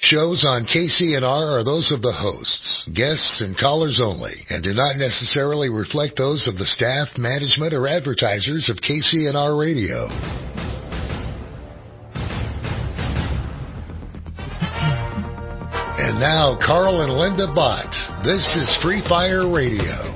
Shows on KCNR are those of the hosts, guests, and callers only, and do not necessarily reflect those of the staff, management, or advertisers of KCNR Radio. And now, Carl and Linda Bott. This is Free Fire Radio.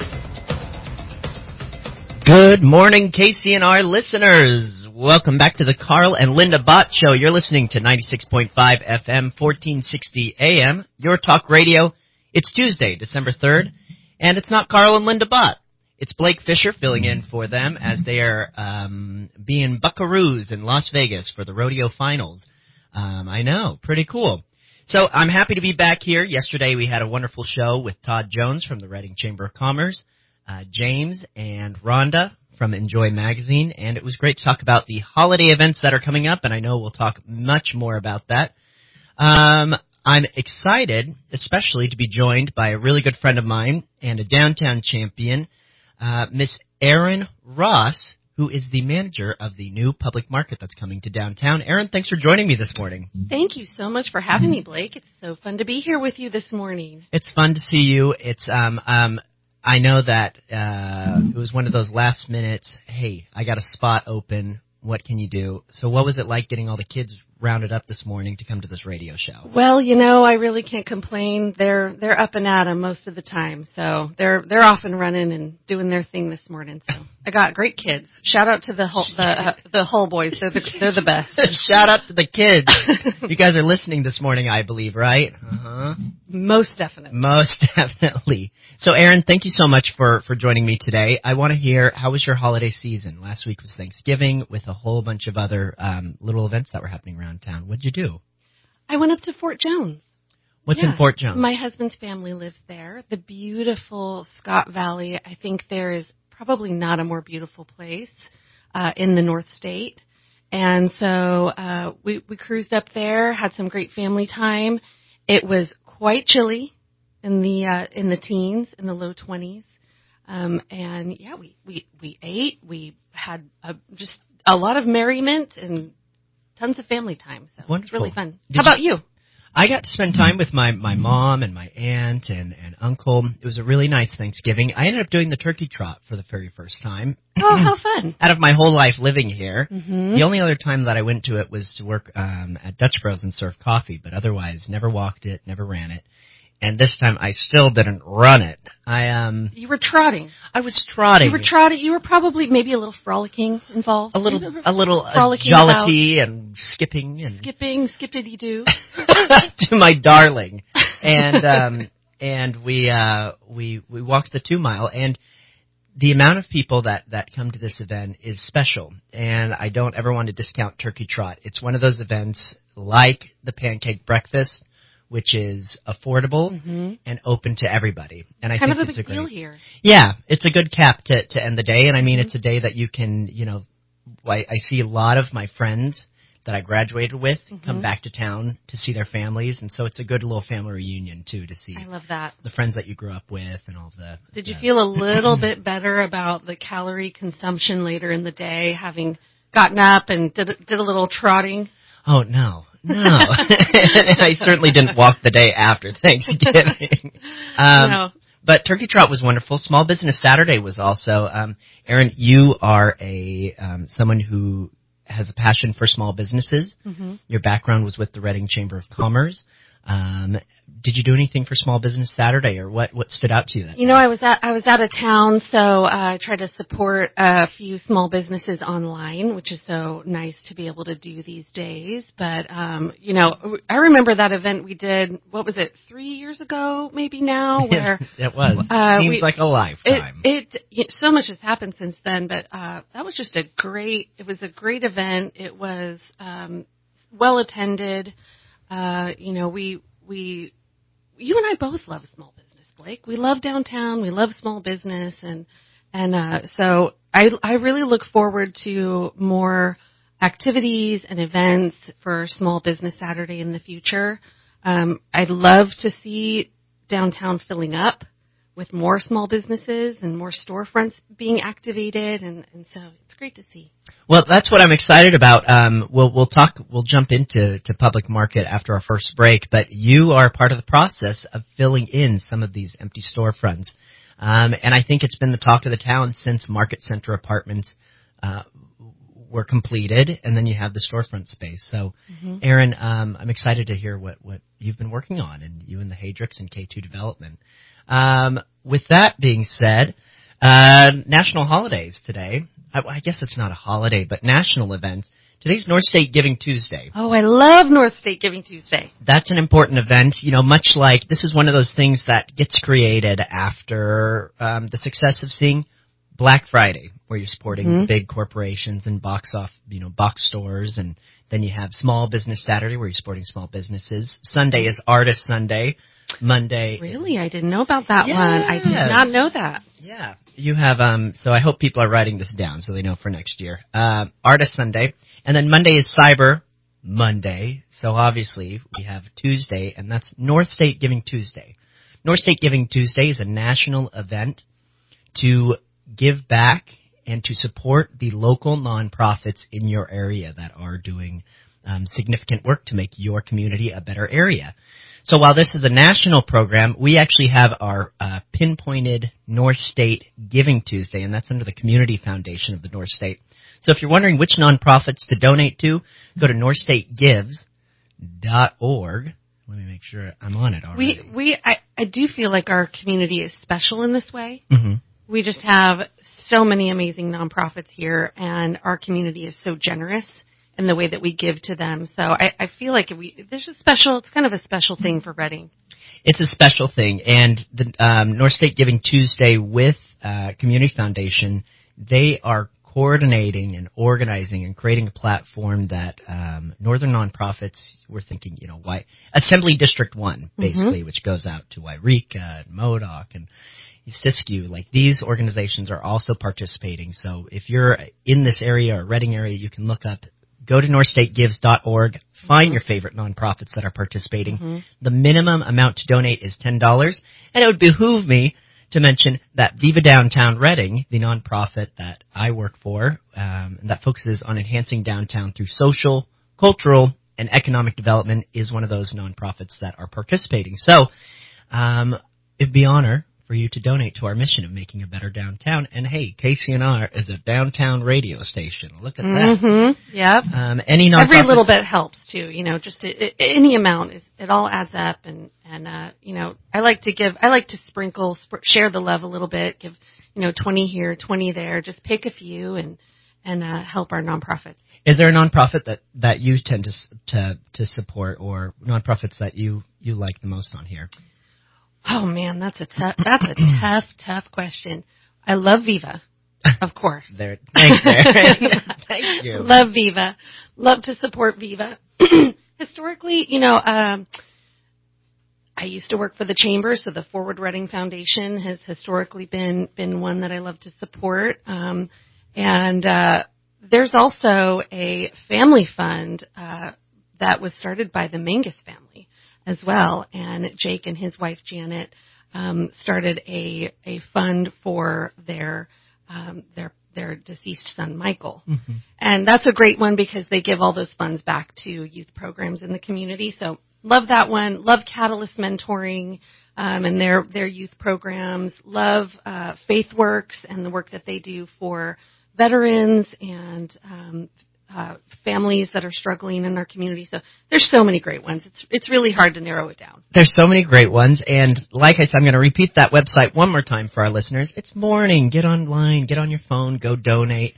Good morning, KCNR listeners. Welcome back to the Carl and Linda Bott Show. You're listening to 96.5 FM, 1460 AM, your talk radio. It's Tuesday, December 3rd, and it's not Carl and Linda Bott. It's Blake Fisher filling in for them as they are being buckaroos in Las Vegas for the rodeo finals. I know, pretty cool. So I'm happy to be back here. Yesterday we had a wonderful show with Todd Jones from the Reading Chamber of Commerce, James and Rhonda from Enjoy Magazine, and it was great to talk about the holiday events that are coming up, and I know we'll talk much more about that. I'm excited, especially to be joined by a really good friend of mine and a downtown champion, Miss Erin Ross, who is the manager of the new public market that's coming to downtown. Erin, thanks for joining me this morning. Thank you so much for having me, Blake. It's so fun to be here with you this morning. It's fun to see you. It's I know that it was one of those last minutes, hey, I got a spot open, what can you do? So what was it like getting all the kids rounded up this morning to come to this radio show? Well, you know, I really can't complain. They're up and at 'em most of the time, so they're off and running and doing their thing this morning. So I got great kids. Shout out to the Hull boys. They're the best. Shout out to the kids. You guys are listening this morning, I believe, right? Uh-huh. Most definitely. Most definitely. So, Erin, thank you so much for joining me today. I want to hear, how was your holiday season? Last week was Thanksgiving with a whole bunch of other little events that were happening around town. What'd you do? I went up to Fort Jones. What's in Fort Jones? My husband's family lives there. The beautiful Scott Valley. I think there is probably not a more beautiful place in the North State. And so we cruised up there, had some great family time. It was quite chilly in the teens, in the low 20s. And yeah, we ate. We had just a lot of merriment and tons of family time. So Wonderful. It was really fun. How about you? I got to spend time with my mom and my aunt and uncle. It was a really nice Thanksgiving. I ended up doing the turkey trot for the very first time. Oh, how fun. Out of my whole life living here. Mm-hmm. The only other time that I went to it was to work at Dutch Bros and serve coffee, but otherwise never walked it, never ran it. And this time I still didn't run it. You were trotting. I was trotting. You were trotting. You were probably maybe a little frolicking involved. A little frolicking jollity and skipping and skippity-doo to my darling. And we walked the 2 mile, and the amount of people that come to this event is special, and I don't ever want to discount Turkey Trot. It's one of those events like the Pancake Breakfast, which is affordable and open to everybody. And I kind think of a it's big a great deal here. Yeah, it's a good cap to end the day, and I mean it's a day that you can, you know, I see a lot of my friends that I graduated with come back to town to see their families, and so it's a good little family reunion too to see. I love that. The friends that you grew up with and all of the. Did you feel a little bit better about the calorie consumption later in the day, having gotten up and did a little trotting? Oh no. I certainly didn't walk the day after Thanksgiving. No. But Turkey Trot was wonderful. Small Business Saturday was also. Erin, you are someone who has a passion for small businesses. Mm-hmm. Your background was with the Reading Chamber of Commerce. Did you do anything for Small Business Saturday, or what stood out to you that day? I was out of town, so I tried to support a few small businesses online, which is so nice to be able to do these days. But I remember that event we did. What was it? 3 years ago, maybe now. Where it was. Seems like a lifetime. So much has happened since then, but that was just a great event. It was well attended. You and I both love small business, Blake. We love downtown. We love small business, and so I really look forward to more activities and events for Small Business Saturday in the future. I'd love to see downtown filling up with more small businesses and more storefronts being activated, and so it's great to see. Well, that's what I'm excited about. We'll jump into public market after our first break, but you are part of the process of filling in some of these empty storefronts. And I think it's been the talk of the town since Market Center apartments were completed, and then you have the storefront space. So, Erin, I'm excited to hear what you've been working on, and you and the Haydricks and K2 Development. With that being said, national holidays today. I guess it's not a holiday, but national event. Today's North State Giving Tuesday. Oh, I love North State Giving Tuesday. That's an important event. You know, much like this is one of those things that gets created after the success of seeing Black Friday, where you're supporting big corporations and box stores, and then you have Small Business Saturday, where you're supporting small businesses. Sunday is Artist Sunday. Monday. Really? I didn't know about that one. I did not know that. Yeah. You have, so I hope people are writing this down so they know for next year. Artist Sunday. And then Monday is Cyber Monday. So obviously we have Tuesday, and that's North State Giving Tuesday. North State Giving Tuesday is a national event to give back and to support the local nonprofits in your area that are doing significant work to make your community a better area. So while this is a national program, we actually have our pinpointed North State Giving Tuesday, and that's under the Community Foundation of the North State. So if you're wondering which nonprofits to donate to, go to northstategives.org. Let me make sure I'm on it already. I do feel like our community is special in this way. Mm-hmm. We just have so many amazing nonprofits here, and our community is so generous in the way that we give to them. So I feel like it's kind of a special thing for Reading. It's a special thing. And the North State Giving Tuesday with Community Foundation, they are coordinating and organizing and creating a platform that northern nonprofits were thinking, why Assembly District 1, basically, which goes out to Wairika and Modoc and Siskiyou. Like, these organizations are also participating. So if you're in this area or Reading area, you can look up, go to northstategives.org, find your favorite nonprofits that are participating. The minimum amount to donate is $10, and it would behoove me to mention that Viva Downtown Reading, the nonprofit that I work for, that focuses on enhancing downtown through social, cultural, and economic development, is one of those nonprofits that are participating. So it'd be an honor for you to donate to our mission of making a better downtown. And hey, KCNR is a downtown radio station. Look at that. Yep. Every little bit helps too. Just any amount it all adds up. And I like to share the love a little bit. Give 20 here, 20 there. Just pick a few and help our nonprofits. Is there a nonprofit that you tend to support, or nonprofits that you like the most on here? Oh man, that's a tough question. I love Viva, of course. Thanks, Erin. Thank you. Love Viva. Love to support Viva. Historically, I used to work for the Chamber, so the Forward Reading Foundation has historically been one that I love to support. And there's also a family fund that was started by the Mangus family as well, and Jake and his wife Janet started a fund for their deceased son Michael, and that's a great one because they give all those funds back to youth programs in the community. So love that one. Love Catalyst Mentoring and their youth programs. Love FaithWorks and the work that they do for veterans and families that are struggling in our community. So there's so many great ones. It's really hard to narrow it down. There's so many great ones. And like I said, I'm going to repeat that website one more time for our listeners. It's morning. Get online. Get on your phone. Go donate.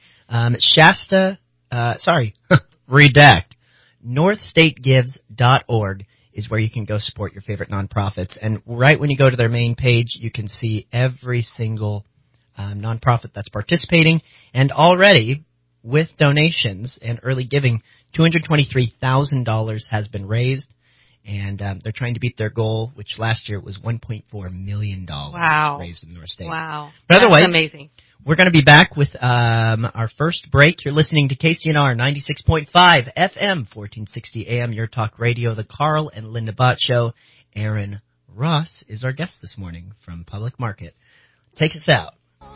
Redact. NorthStateGives.org is where you can go support your favorite nonprofits. And right when you go to their main page, you can see every single nonprofit that's participating. And already, with donations and early giving, $223,000 has been raised, and they're trying to beat their goal, which last year was $1.4 million raised in North State. Wow. But otherwise, that's amazing. We're going to be back with our first break. You're listening to KCNR 96.5 FM, 1460 AM, Your Talk Radio, the Carl and Linda Bott Show. Erin Ross is our guest this morning from Public Market. Take us out.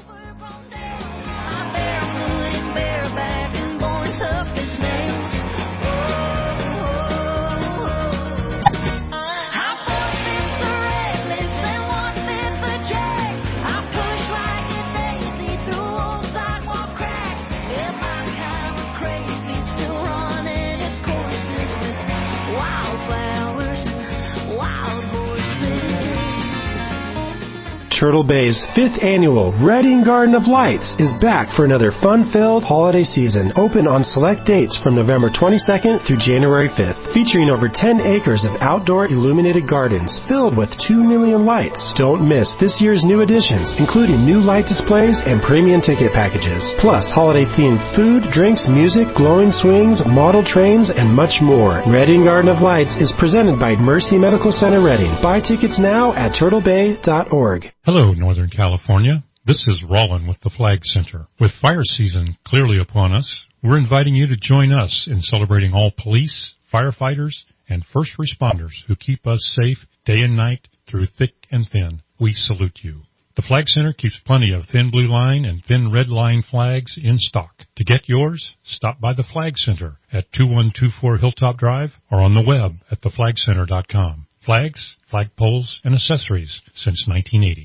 Turtle Bay's 5th annual Reading Garden of Lights is back for another fun-filled holiday season, open on select dates from November 22nd through January 5th, featuring over 10 acres of outdoor illuminated gardens filled with 2 million lights. Don't miss this year's new additions, including new light displays and premium ticket packages, plus holiday-themed food, drinks, music, glowing swings, model trains, and much more. Reading Garden of Lights is presented by Mercy Medical Center Reading. Buy tickets now at turtlebay.org. Hello, Northern California. This is Rollin with the Flag Center. With fire season clearly upon us, we're inviting you to join us in celebrating all police, firefighters, and first responders who keep us safe day and night through thick and thin. We salute you. The Flag Center keeps plenty of thin blue line and thin red line flags in stock. To get yours, stop by the Flag Center at 2124 Hilltop Drive or on the web at theflagcenter.com. Flags, flagpoles, and accessories since 1980.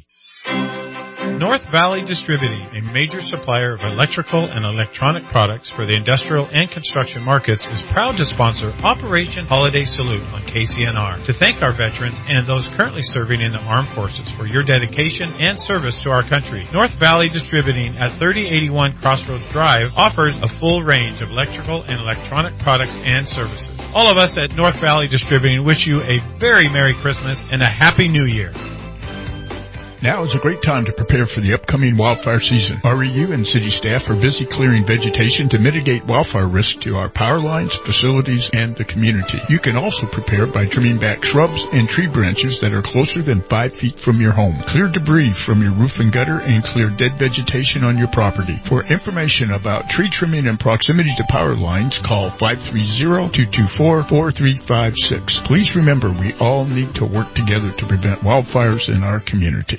North Valley Distributing, a major supplier of electrical and electronic products for the industrial and construction markets, is proud to sponsor Operation Holiday Salute on KCNR to thank our veterans and those currently serving in the armed forces for your dedication and service to our country. North Valley Distributing at 3081 Crossroads Drive offers a full range of electrical and electronic products and services. All of us at North Valley Distributing wish you a very Merry Christmas and a Happy New Year. Now is a great time to prepare for the upcoming wildfire season. REU and city staff are busy clearing vegetation to mitigate wildfire risk to our power lines, facilities, and the community. You can also prepare by trimming back shrubs and tree branches that are closer than 5 feet from your home. Clear debris from your roof and gutter and clear dead vegetation on your property. For information about tree trimming and proximity to power lines, call 530-224-4356. Please remember, we all need to work together to prevent wildfires in our community.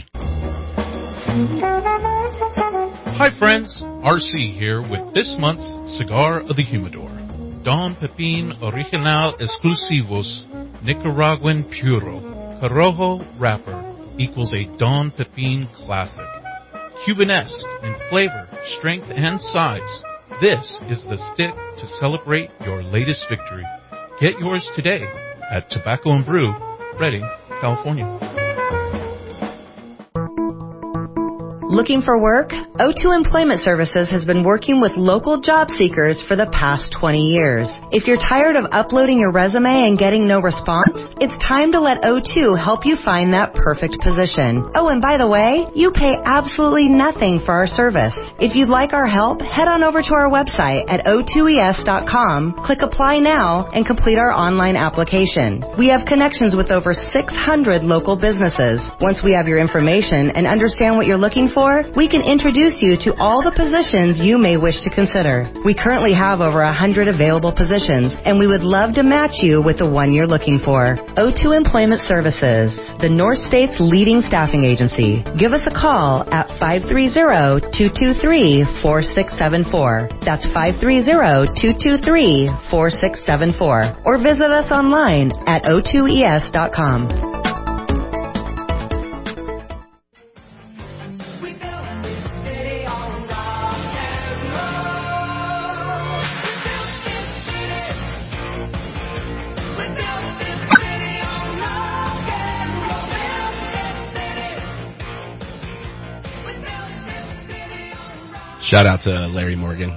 Hi friends, RC here with this month's Cigar of the Humidor. Don Pepin Original Exclusivos Nicaraguan Puro Corojo Wrapper equals a Don Pepin classic. Cubanesque in flavor, strength, and size, this is the stick to celebrate your latest victory. Get yours today at Tobacco and Brew, Redding, California. Looking for work? O2 Employment Services has been working with local job seekers for the past 20 years. If you're tired of uploading your resume and getting no response, it's time to let O2 help you find that perfect position. Oh, and by the way, you pay absolutely nothing for our service. If you'd like our help, head on over to our website at o2es.com, click Apply Now, and complete our online application. We have connections with over 600 local businesses. Once we have your information and understand what you're looking for, we can introduce you to all the positions you may wish to consider. We currently have over 100 available positions, and we would love to match you with the one you're looking for. O2 Employment Services, the North State's leading staffing agency. Give us a call at 530-223-4674. That's 530-223-4674. Or visit us online at o2es.com. Shout out to Larry Morgan.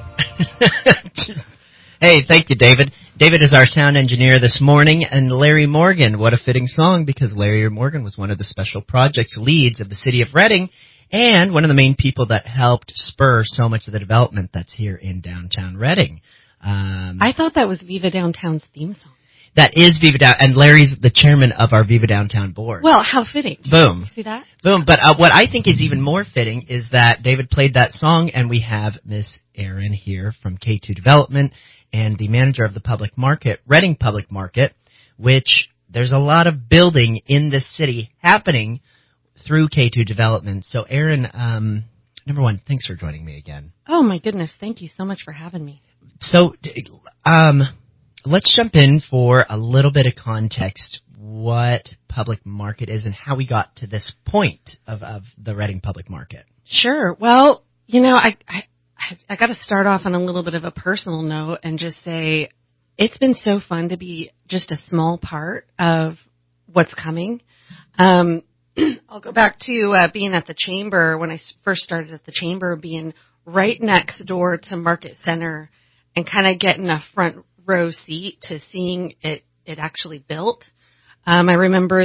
Hey, thank you, David. David is our sound engineer this morning, and Larry Morgan, what a fitting song, because Larry Morgan was one of the special projects leads of the city of Reading and one of the main people that helped spur so much of the development that's here in downtown Reading. I thought that was Viva Downtown's theme song. That is Viva Downtown, and Larry's the chairman of our Viva Downtown board. Well, how fitting. Boom. See that? Boom. But what I think is even more fitting is that David played that song, and we have Miss Erin here from K2 Development and the manager of the public market, Reading Public Market, which there's a lot of building in this city happening through K2 Development. So, Aaron, number one, thanks for joining me again. Oh, my goodness. Thank you so much for having me. So, let's jump in for a little bit of context, what public market is and how we got to this point of the Reading public market. Sure. Well, I got to start off on a little bit of a personal note and just say it's been so fun to be just a small part of what's coming. I'll go back to being at the Chamber when I first started at the Chamber, being right next door to Market Center and kind of getting a front row seat to seeing it actually built. I remember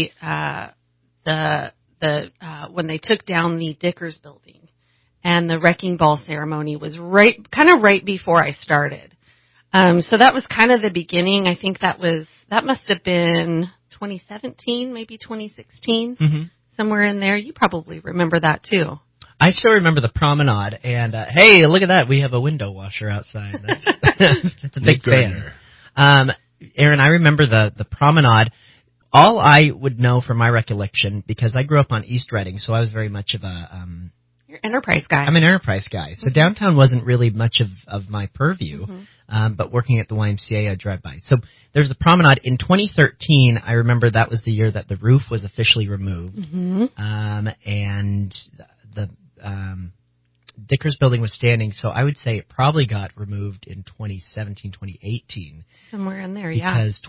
when they took down the Dickers building and the wrecking ball ceremony was right before I started. So that was kind of the beginning. I think that must have been 2017, maybe 2016, somewhere in there. You probably remember that too. I still remember the promenade, and hey, look at that! We have a window washer outside. That's, that's a big fan. Aaron, I remember the promenade. All I would know from my recollection, because I grew up on East Reading, so I was very much of a You're an Enterprise guy. I'm an Enterprise guy, so downtown wasn't really much of my purview. But working at the YMCA, I'd drive by. So there's the promenade. In 2013, I remember that was the year that the roof was officially removed, and the Dickers building was standing, so I would say it probably got removed in 2017, 2018. Somewhere in there, because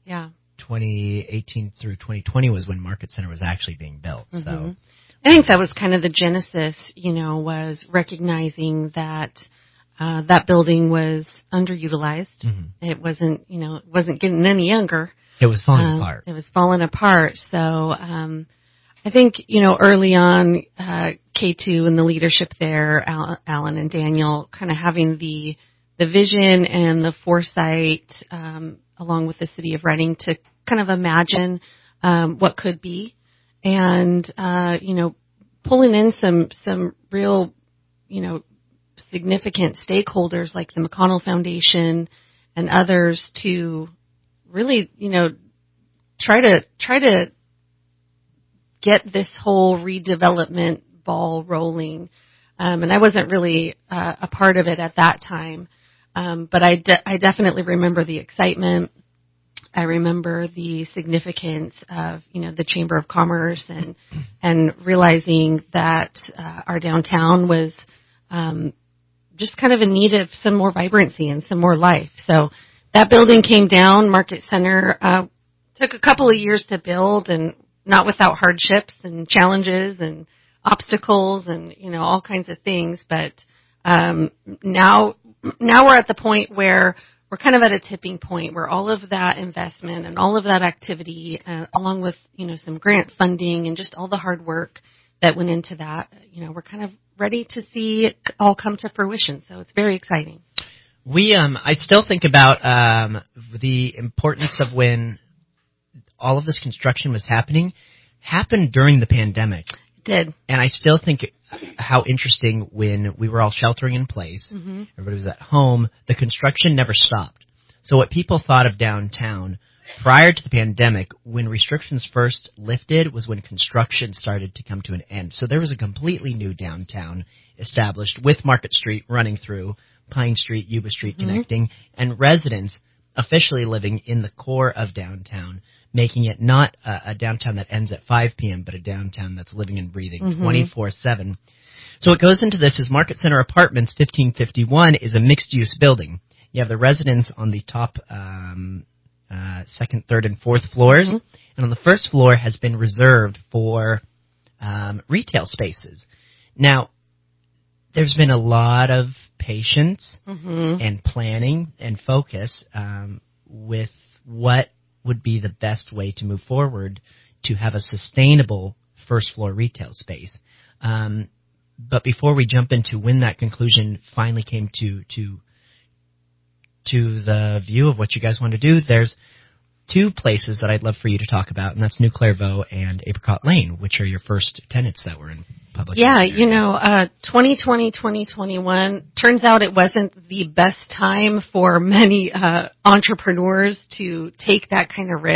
2018 through 2020 was when Market Center was actually being built. So I think that was kind of the genesis, was recognizing that that building was underutilized. It wasn't, it wasn't getting any younger. It was falling apart. It was falling apart. So I think, early on, K2 and the leadership there, Alan and Daniel, kind of having the vision and the foresight, along with the city of Reading, to kind of imagine what could be, and pulling in some real, significant stakeholders like the McConnell Foundation and others to really, try to get this whole redevelopment ball rolling. And I wasn't really a part of it at that time. But I definitely remember the excitement. I remember the significance of, the Chamber of Commerce and realizing that our downtown was just kind of in need of some more vibrancy and some more life. So that building came down. Market Center took a couple of years to build, and not without hardships and challenges and obstacles and, all kinds of things. But now we're at the point where we're kind of at a tipping point where all of that investment and all of that activity, along with, some grant funding and just all the hard work that went into that, we're kind of ready to see it all come to fruition. So it's very exciting. I still think about the importance of when all of this construction was happened during the pandemic. It did. And I still think how interesting when we were all sheltering in place, everybody was at home, the construction never stopped. So what people thought of downtown prior to the pandemic, when restrictions first lifted, was when construction started to come to an end. So there was a completely new downtown established with Market Street running through, Pine Street, Yuba Street connecting, and residents officially living in the core of downtown, making it not a downtown that ends at 5 p.m., but a downtown that's living and breathing 24/7. So what goes into this is Market Center Apartments 1551 is a mixed-use building. You have the residents on the top second, third, and fourth floors, and on the first floor has been reserved for retail spaces. Now, there's been a lot of patience and planning and focus with what would be the best way to move forward to have a sustainable first floor retail space. But before we jump into when that conclusion finally came to the view of what you guys want to do, there's two places that I'd love for you to talk about, and that's New Clairvaux and Apricot Lane, which are your first tenants that were in public. Yeah, 2020, 2021, turns out it wasn't the best time for many entrepreneurs to take that kind of risk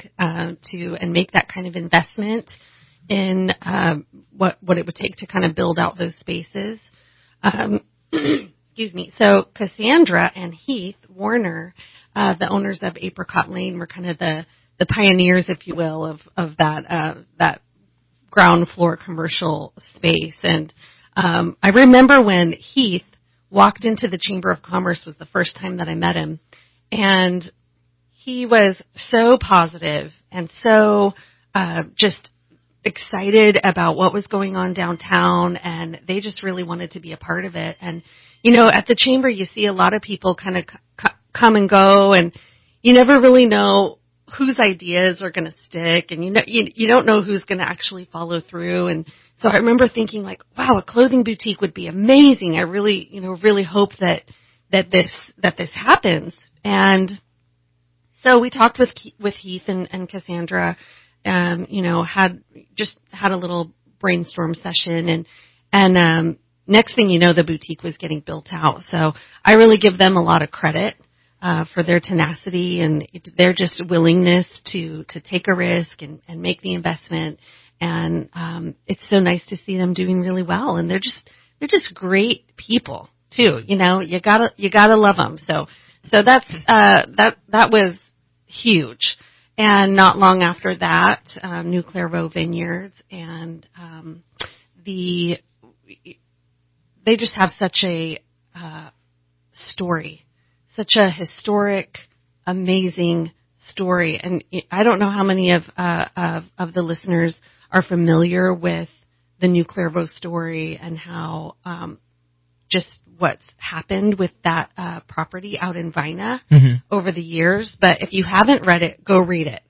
to and make that kind of investment in what it would take to kind of build out those spaces. Excuse me. So Cassandra and Heath Warner, the owners of Apricot Lane, were kind of the pioneers, if you will, of that ground floor commercial space. And I remember when Heath walked into the Chamber of Commerce was the first time that I met him, and he was so positive and so just excited about what was going on downtown, and they just really wanted to be a part of it. And, you know, at the Chamber, you see a lot of people kind of come and go, and you never really know whose ideas are going to stick, and you don't know who's going to actually follow through. And so I remember thinking, like, wow, a clothing boutique would be amazing. I really hope that this happens. And so we talked with Heath and Cassandra, had a little brainstorm session, and next thing you know, the boutique was getting built out. So I really give them a lot of credit for their tenacity and their just willingness to take a risk and make the investment. And it's so nice to see them doing really well. And they're just great people too. You know, you gotta love them. So that's that was huge. And not long after that, New Clairvaux Vineyards, and they just have such a story, such a historic, amazing story. And I don't know how many of the listeners are familiar with the New Clairvaux story and how just what's happened with that property out in Vina over the years. But if you haven't read it, go read it.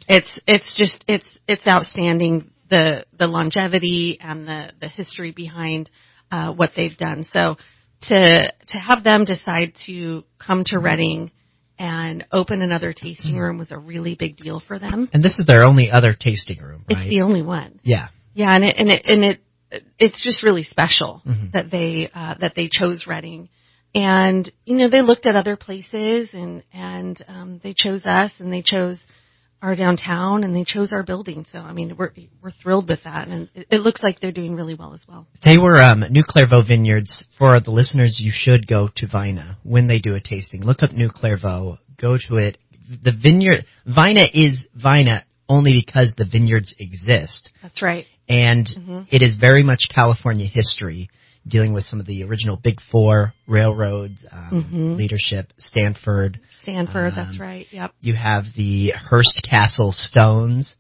It's outstanding, the longevity and the history behind what they've done. So to have them decide to come to Redding and open another tasting room was a really big deal for them. And this is their only other tasting room, right? It's the only one. Yeah. Yeah, and it's just really special that they chose Redding. And they looked at other places and they chose us, and they chose our downtown, and they chose our building. So I mean, we're thrilled with that, and it looks like they're doing really well as well. They were New Clairvaux Vineyards. For the listeners, you should go to Vina when they do a tasting. Look up New Clairvaux. Go to it. The vineyard Vina is Vina only because the vineyards exist. That's right. And it is very much California history, dealing with some of the original Big Four railroads, leadership, Stanford. That's right, yep. You have the Hearst Castle stones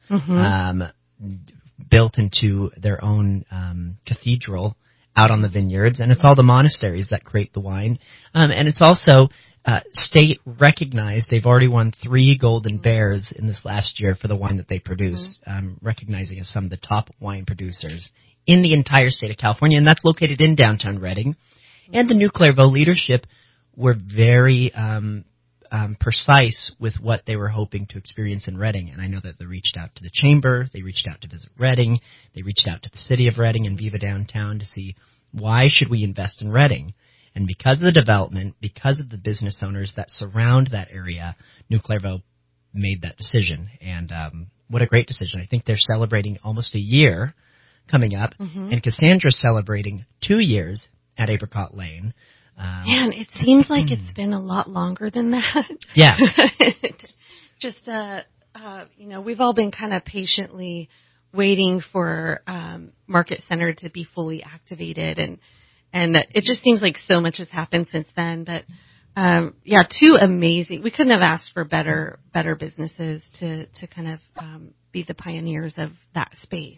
built into their own cathedral out on the vineyards, and it's all the monasteries that create the wine. And it's also state recognized. They've already won 3 Golden Bears in this last year for the wine that they produce, recognizing as some of the top wine producers in the entire state of California, and that's located in downtown Redding. And the New Clairvaux leadership were very precise with what they were hoping to experience in Redding. And I know that they reached out to the Chamber, they reached out to visit Redding, they reached out to the city of Redding and Viva Downtown to see why should we invest in Redding. And because of the development, because of the business owners that surround that area, New Clairvaux made that decision. And what a great decision. I think they're celebrating almost a year coming up, and Cassandra's celebrating 2 years at Apricot Lane. Man, it seems like it's been a lot longer than that. Yeah. Just, we've all been kind of patiently waiting for Market Center to be fully activated, and it just seems like so much has happened since then. But 2 amazing. We couldn't have asked for better businesses to kind of be the pioneers of that space.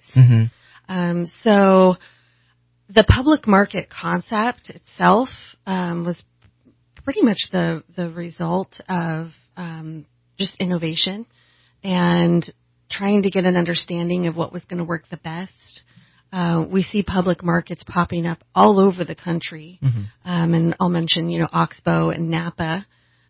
So the public market concept itself was pretty much the result of just innovation and trying to get an understanding of what was going to work the best. We see public markets popping up all over the country, and I'll mention Oxbow and Napa.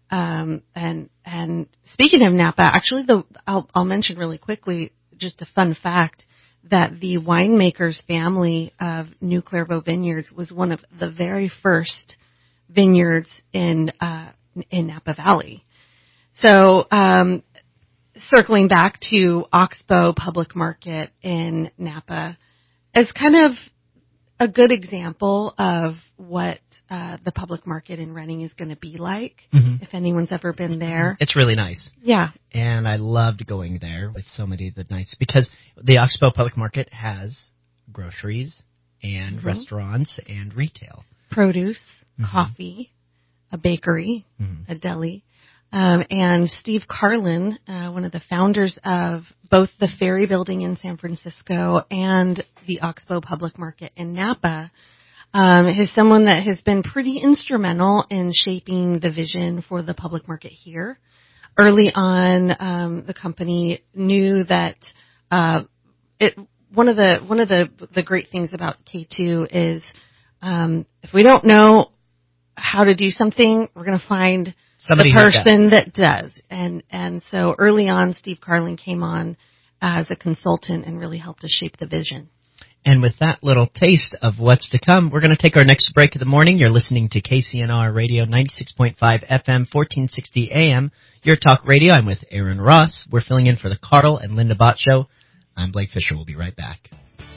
And speaking of Napa, actually, I'll mention really quickly just a fun fact that the winemaker's family of New Clairvaux Vineyards was one of the very first vineyards in Napa Valley. So circling back to Oxbow Public Market in Napa as kind of a good example of what the public market in Reading is going to be like, if anyone's ever been there. It's really nice. Yeah. And I loved going there with so many of the nice, because the Oxbow Public Market has groceries and restaurants and retail. Produce, coffee, a bakery, a deli. And Steve Carlin, one of the founders of both the Ferry Building in San Francisco and the Oxbow Public Market in Napa, is someone that has been pretty instrumental in shaping the vision for the public market here. Early on, the company knew that one of the great things about K2 is if we don't know how to do something, we're going to find somebody the person that does. And so early on, Steve Carlin came on as a consultant and really helped us shape the vision. And with that little taste of what's to come, we're going to take our next break of the morning. You're listening to KCNR Radio, 96.5 FM, 1460 AM, Your Talk Radio. I'm with Aaron Ross. We're filling in for the Carl and Linda Bott Show. I'm Blake Fisher. We'll be right back.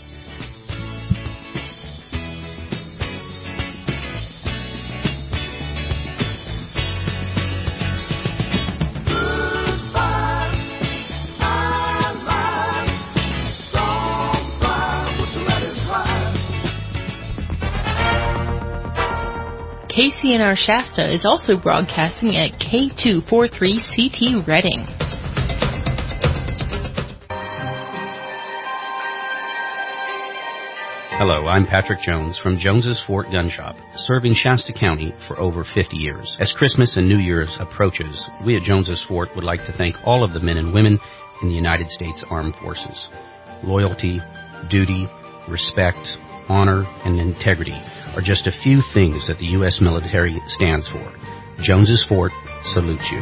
KCNR Shasta is also broadcasting at K243CT Reading. Hello, I'm Patrick Jones from Jones's Fort Gun Shop, serving Shasta County for over 50 years. As Christmas and New Year's approaches, we at Jones's Fort would like to thank all of the men and women in the United States Armed Forces. Loyalty, duty, respect, honor, and integrity are just a few things that the U.S. military stands for. Jones's Fort salutes you.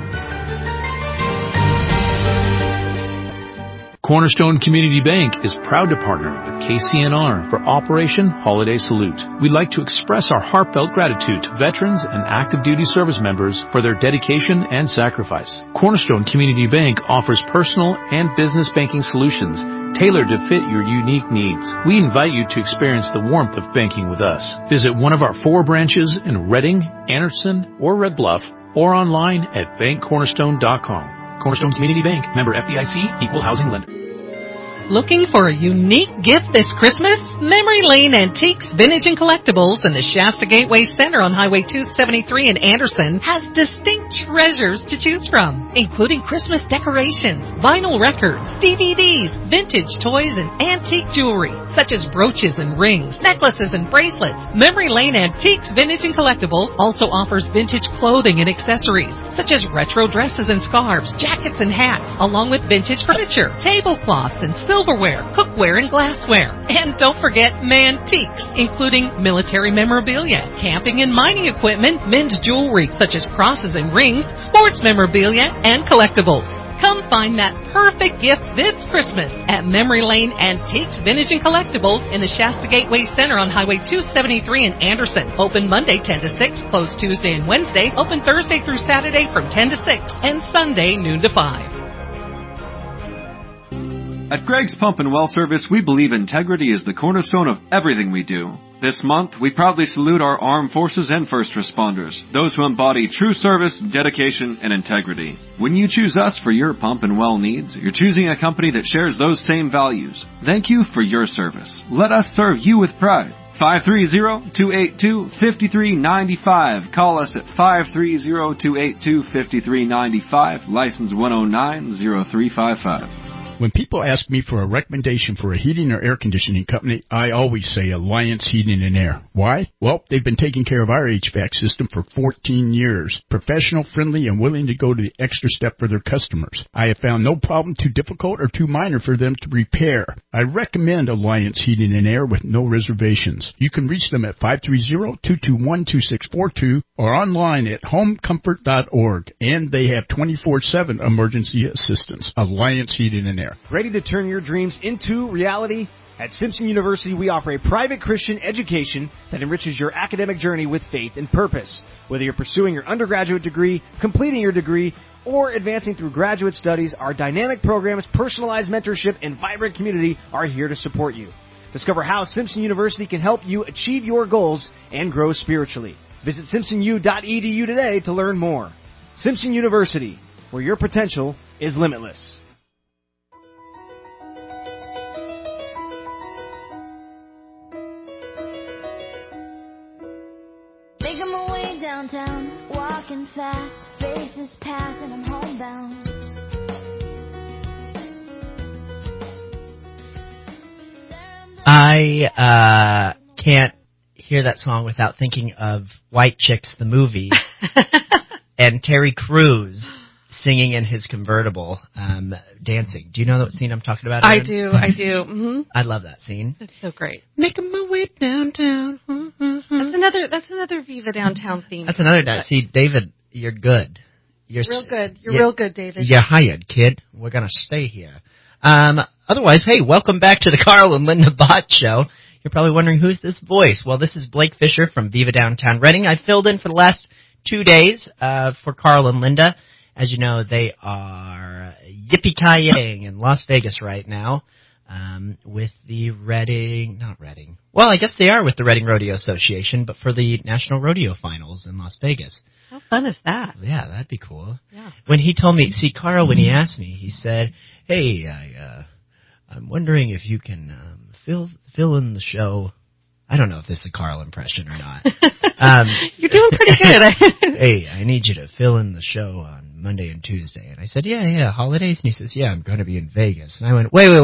Cornerstone Community Bank is proud to partner with KCNR for Operation Holiday Salute. We'd like to express our heartfelt gratitude to veterans and active duty service members for their dedication and sacrifice. Cornerstone Community Bank offers personal and business banking solutions tailored to fit your unique needs. We invite you to experience the warmth of banking with us. Visit one of our 4 branches in Reading, Anderson, or Red Bluff, or online at bankcornerstone.com. Cornerstone Community Bank, member FDIC, equal housing lender. Looking for a unique gift this Christmas? Memory Lane Antiques, Vintage and Collectibles in the Shasta Gateway Center on Highway 273 in Anderson has distinct treasures to choose from, including Christmas decorations, vinyl records, DVDs, vintage toys, and antique jewelry, such as brooches and rings, necklaces and bracelets. Memory Lane Antiques, Vintage and Collectibles also offers vintage clothing and accessories, such as retro dresses and scarves, jackets and hats, along with vintage furniture, tablecloths and silverware, cookware, and glassware. And don't forget Mantiques, including military memorabilia, camping and mining equipment, men's jewelry such as crosses and rings, sports memorabilia, and collectibles. Come find that perfect gift this Christmas at Memory Lane Antiques, Vintage and Collectibles in the Shasta Gateway Center on Highway 273 in Anderson. Open Monday 10 to 6, closed Tuesday and Wednesday, open Thursday through Saturday from 10 to 6, and Sunday noon to 5. At Greg's Pump and Well Service, we believe integrity is the cornerstone of everything we do. This month, we proudly salute our armed forces and first responders, those who embody true service, dedication, and integrity. When you choose us for your pump and well needs, you're choosing a company that shares those same values. Thank you for your service. Let us serve you with pride. 530-282-5395. Call us at 530-282-5395. License 109-0355. When people ask me for a recommendation for a heating or air conditioning company, I always say Alliance Heating and Air. Why? Well, they've been taking care of our HVAC system for 14 years. Professional, friendly, and willing to go to the extra step for their customers. I have found no problem too difficult or too minor for them to repair. I recommend Alliance Heating and Air with no reservations. You can reach them at 530-221-2642 or online at homecomfort.org. And they have 24/7 emergency assistance. Alliance Heating and Air. Ready to turn your dreams into reality? At Simpson University, we offer a private Christian education that enriches your academic journey with faith and purpose. Whether you're pursuing your undergraduate degree, completing your degree, or advancing through graduate studies, our dynamic programs, personalized mentorship, and vibrant community are here to support you. Discover how Simpson University can help you achieve your goals and grow spiritually. Visit simpsonu.edu today to learn more. Simpson University, where your potential is limitless. Making my way downtown, walking fast, faces pass and I'm homebound. I can't hear that song without thinking of White Chicks, the movie, and Terry Crews singing in his convertible, dancing. Do you know that scene I'm talking about, Erin? I do. Mm-hmm. I love that scene. It's so great. Making my way downtown. That's another Viva Downtown theme. That's another. See, David, you're good. You're real good. You're real good, David. You're hired, kid. We're gonna stay here. Otherwise, hey, welcome back to the Carl and Linda Bott Show. You're probably wondering, who's this voice? Well, this is Blake Fisher from Viva Downtown Reading. I filled in for the last 2 days for Carl and Linda. As you know, they are yippee-ki-yaying in Las Vegas right now with the Well, I guess they are with the Reading Rodeo Association, but for the National Rodeo Finals in Las Vegas. How fun is that? Yeah, that'd be cool. Yeah. When he told me, see, Carl, when he asked me, he said, hey, I'm wondering if you can fill in the show. I don't know if this is a Carl impression or not. You're doing pretty good. Hey, I need you to fill in the show on Monday and Tuesday. And I said, yeah, holidays? And he says, yeah, I'm going to be in Vegas. And I went, wait.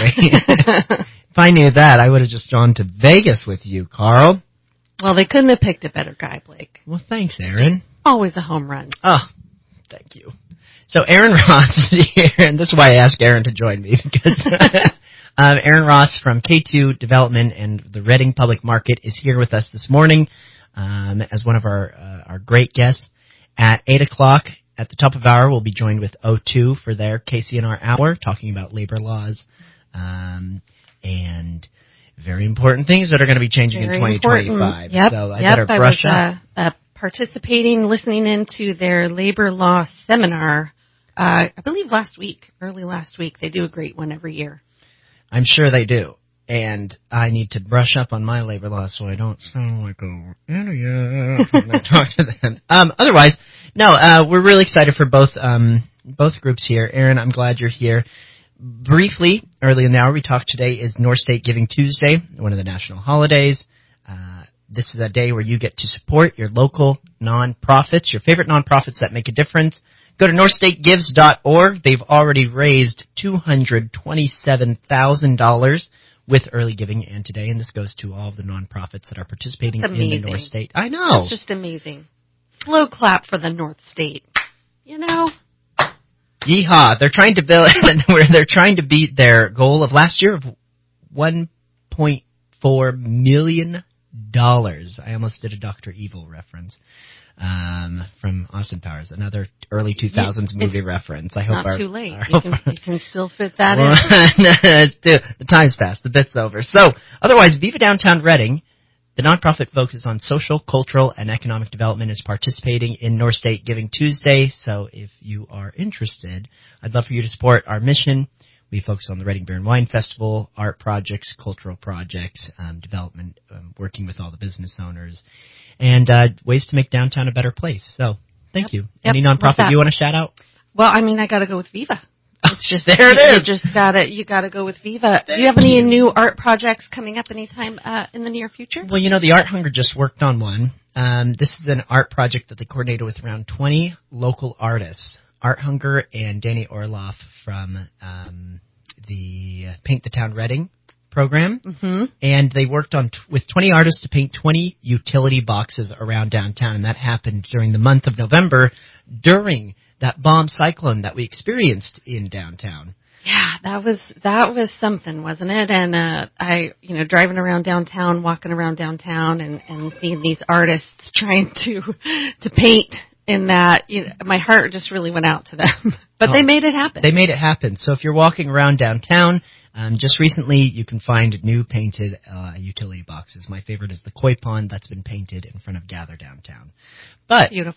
If I knew that, I would have just gone to Vegas with you, Carl. Well, they couldn't have picked a better guy, Blake. Well, thanks, Aaron. Always a home run. Oh, thank you. So Aaron Ross is here, and this is why I asked Aaron to join me, because Aaron Ross from K2 Development and the Reading Public Market is here with us this morning as one of our great guests. At 8 o'clock, at the top of the hour, we'll be joined with O2 for their KCNR Hour, talking about labor laws and very important things that are going to be changing in 2025. Yep. So I better brush up. Participating, listening into their labor law seminar, I believe early last week. They do a great one every year. I'm sure they do. And I need to brush up on my labor laws so I don't sound like an idiot when I talk to them. Otherwise, no, we're really excited for both groups here. Aaron, I'm glad you're here. Briefly, early in the hour, we talked today is North State Giving Tuesday, one of the national holidays. This is a day where you get to support your local nonprofits, your favorite nonprofits that make a difference. Go to northstategives.org. They've already raised $227,000 with early giving and today, and this goes to all of the nonprofits that are participating in the North State. I know. That's just amazing. Slow clap for the North State. You know. Yeehaw. They're trying to build, they're trying to beat their goal of last year of $1.4 million. I almost did a Dr. Evil reference from Austin Powers, another early 2000s movie reference. I hope not too late. You can still fit that in. The time's passed. The bit's over. So, otherwise, Viva Downtown Reading, the nonprofit focused on social, cultural, and economic development, is participating in North State Giving Tuesday. So, if you are interested, I'd love for you to support our mission. We focus on the Reading Beer and Wine Festival, art projects, cultural projects, development, working with all the business owners, and ways to make downtown a better place. So, thank you. Any nonprofit you want to shout out? Well, I mean, I got to go with Viva. It's just there it is. You gotta go with Viva. Do you have any new art projects coming up anytime in the near future? Well, you know, the Art Hunger just worked on one. This is an art project that they coordinated with around 20 local artists. Art Hunger and Danny Orloff from the Paint the Town Reading program. Mm-hmm. And they worked on with 20 artists to paint 20 utility boxes around downtown. And that happened during the month of November during that bomb cyclone that we experienced in downtown. Yeah, that was something, wasn't it? And I, driving around downtown, walking around downtown and seeing these artists trying to paint in that, my heart just really went out to them. But they made it happen. They made it happen. So if you're walking around downtown, just recently you can find new painted utility boxes. My favorite is the koi pond that's been painted in front of Gather downtown. But beautiful.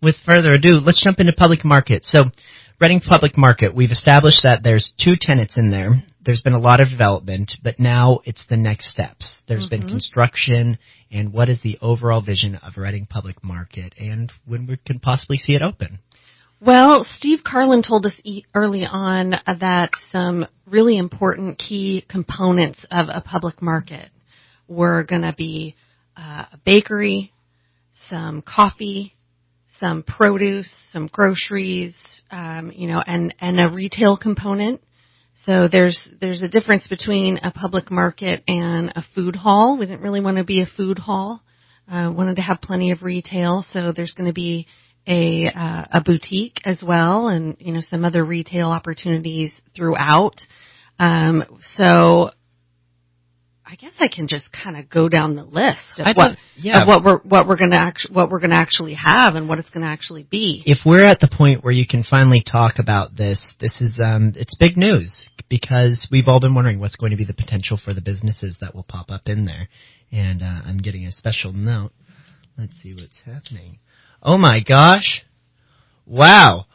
with further ado, let's jump into public market. So, Reading Public Market, we've established that there's 2 tenants in there. There's been a lot of development, but now it's the next steps. There's been construction, and what is the overall vision of Reading Public Market, and when we can possibly see it open? Well, Steve Carlin told us early on that some really important key components of a public market were going to be a bakery, some coffee, some produce, some groceries, and a retail component. So there's a difference between a public market and a food hall. We didn't really want to be a food hall. Wanted to have plenty of retail. So there's going to be a boutique as well, and some other retail opportunities throughout. So I guess I can just kind of go down the list of what we're going to actually have and what it's going to actually be. If we're at the point where you can finally talk about this is it's big news, because we've all been wondering what's going to be the potential for the businesses that will pop up in there. And I'm getting a special note. Let's see what's happening. Oh my gosh! Wow,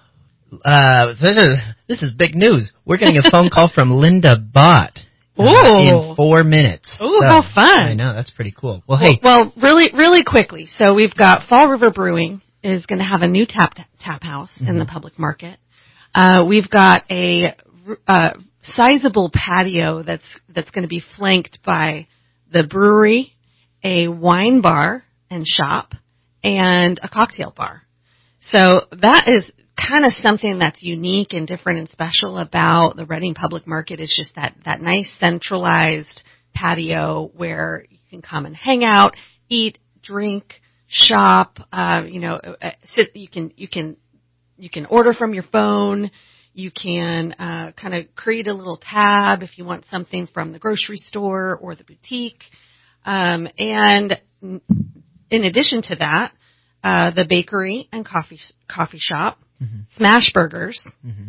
this is big news. We're getting a phone call from Linda Bott. In 4 minutes. Ooh, how fun. I know, that's pretty cool. Well, hey. Well, really quickly. So we've got Fall River Brewing is going to have a new tap house in the public market. We've got a sizable patio that's going to be flanked by the brewery, a wine bar and shop, and a cocktail bar. So that is kind of something that's unique and different and special about the Reading Public Market. Is just that nice centralized patio where you can come and hang out, eat, drink, shop. Sit. You can order from your phone. You can kind of create a little tab if you want something from the grocery store or the boutique. And in addition to that, the bakery and coffee shop. Smash Burgers,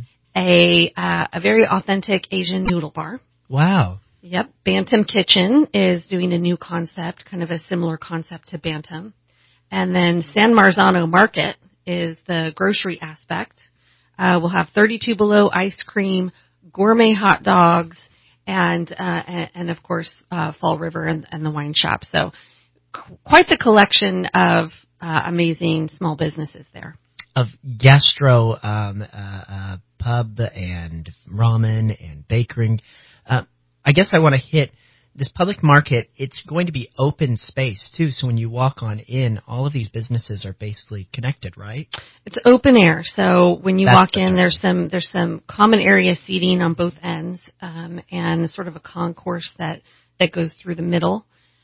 a very authentic Asian noodle bar. Wow. Yep. Bantam Kitchen is doing a new concept, kind of a similar concept to Bantam. And then San Marzano Market is the grocery aspect. We'll have 32 Below ice cream, gourmet hot dogs, and of course, Fall River and the wine shop. So quite the collection of amazing small businesses there. Of gastro, pub and ramen and bakery. I guess I want to hit this public market. It's going to be open space too. So when you walk on in, all of these businesses are basically connected, right? It's open air. So when you walk in, there's some common area seating on both ends, and sort of a concourse that goes through the middle.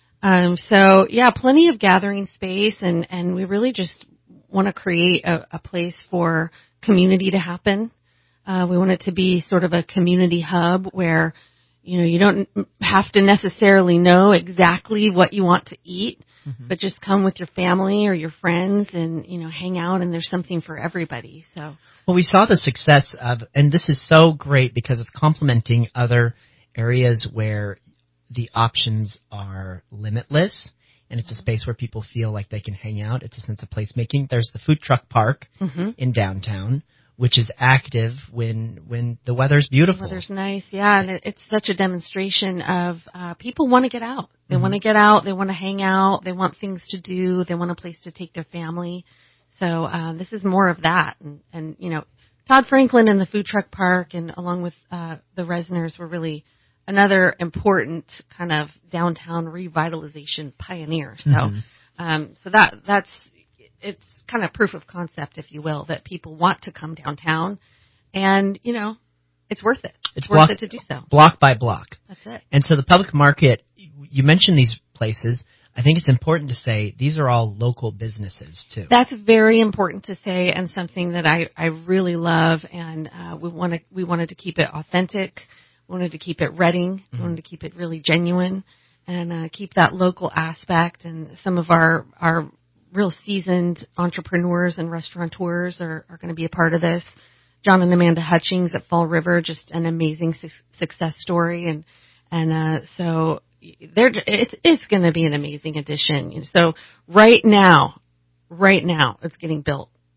So yeah, plenty of gathering space, and we really just want to create a place for community to happen. We want it to be sort of a community hub where, you don't have to necessarily know exactly what you want to eat, but just come with your family or your friends and, hang out, and there's something for everybody. So, well, we saw the success of, and this is so great because it's complementing other areas where the options are limitless. And it's a space where people feel like they can hang out. It's a sense of placemaking. There's the food truck park in downtown, which is active when the weather's beautiful. The weather's nice, yeah. And it's such a demonstration of people want to get out. They want to get out. They want to hang out. They want things to do. They want a place to take their family. So this is more of that. And Todd Franklin and the food truck park, and along with the Resners, were really another important kind of downtown revitalization pioneer. So, so that's it's kind of proof of concept, if you will, that people want to come downtown, and it's worth it. It's worth it to do so. Block by block. That's it. And so the public market, you mentioned these places. I think it's important to say these are all local businesses too. That's very important to say, and something that I really love, and we wanted to keep it authentic. Wanted to keep it Reading, wanted to keep it really genuine, and keep that local aspect. And some of our real seasoned entrepreneurs and restaurateurs are going to be a part of this. John and Amanda Hutchings at Fall River, just an amazing success story, and so it's going to be an amazing addition. So right now it's getting built,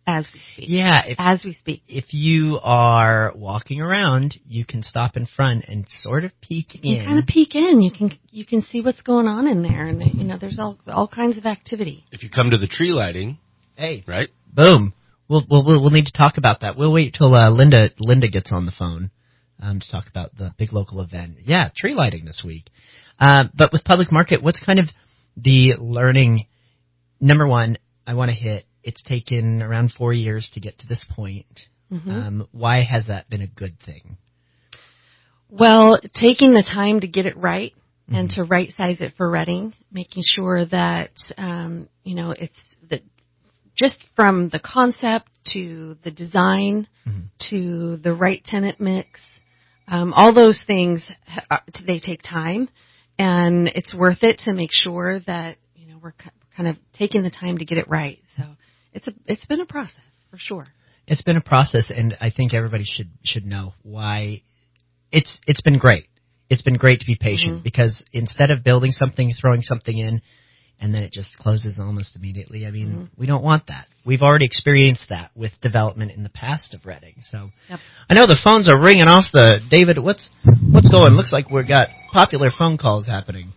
as we speak. Yeah, as we speak. If you are walking around, you can stop in front and sort of peek in. You kind of peek in. You can see what's going on in there, and there's all kinds of activity. If you come to the tree lighting, hey, right? Boom. We'll need to talk about that. We'll wait till Linda gets on the phone to talk about the big local event. Yeah, tree lighting this week. But with Public Market, what's kind of the learning? Number one, I want to hit. It's taken around 4 years to get to this point. Mm-hmm. Why has that been a good thing? Well, taking the time to get it right and to right size it for Reading, making sure that it's that just from the concept to the design to the right tenant mix, all those things they take time, and it's worth it to make sure that we're kind of taking the time to get it right. So it's been a process for sure. It's been a process, and I think everybody should know why it's been great. It's been great to be patient because instead of building something, throwing something in, and then it just closes almost immediately. I mean, we don't want that. We've already experienced that with development in the past of Reading. So I know the phones are ringing off David, what's going? Looks like we've got popular phone calls happening.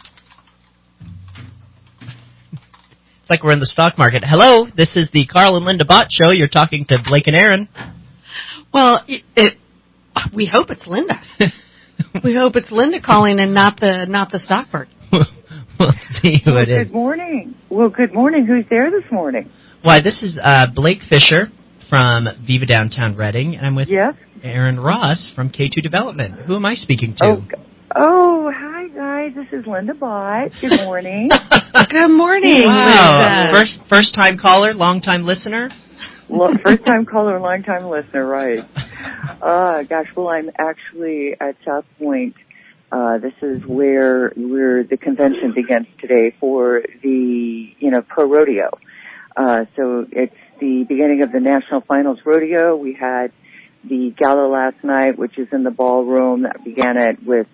It's like we're in the stock market. Hello, this is the Carl and Linda Bott Show. You're talking to Blake and Aaron. Well, we hope it's Linda. We hope it's Linda calling and not the stock market. We'll see who it is. Good morning. Well, good morning. Who's there this morning? Why, this is Blake Fisher from Viva Downtown Reading, and I'm with Aaron Ross from K2 Development. Who am I speaking to? Oh, hi, guys. This is Linda Bott. Good morning. Good morning. Wow. First-time caller, long-time listener? First-time caller, long-time listener, right. Gosh, well, I'm actually at South Point. This is where the convention begins today for the, pro rodeo. So it's the beginning of the National Finals Rodeo. We had the gala last night, which is in the ballroom. That began it with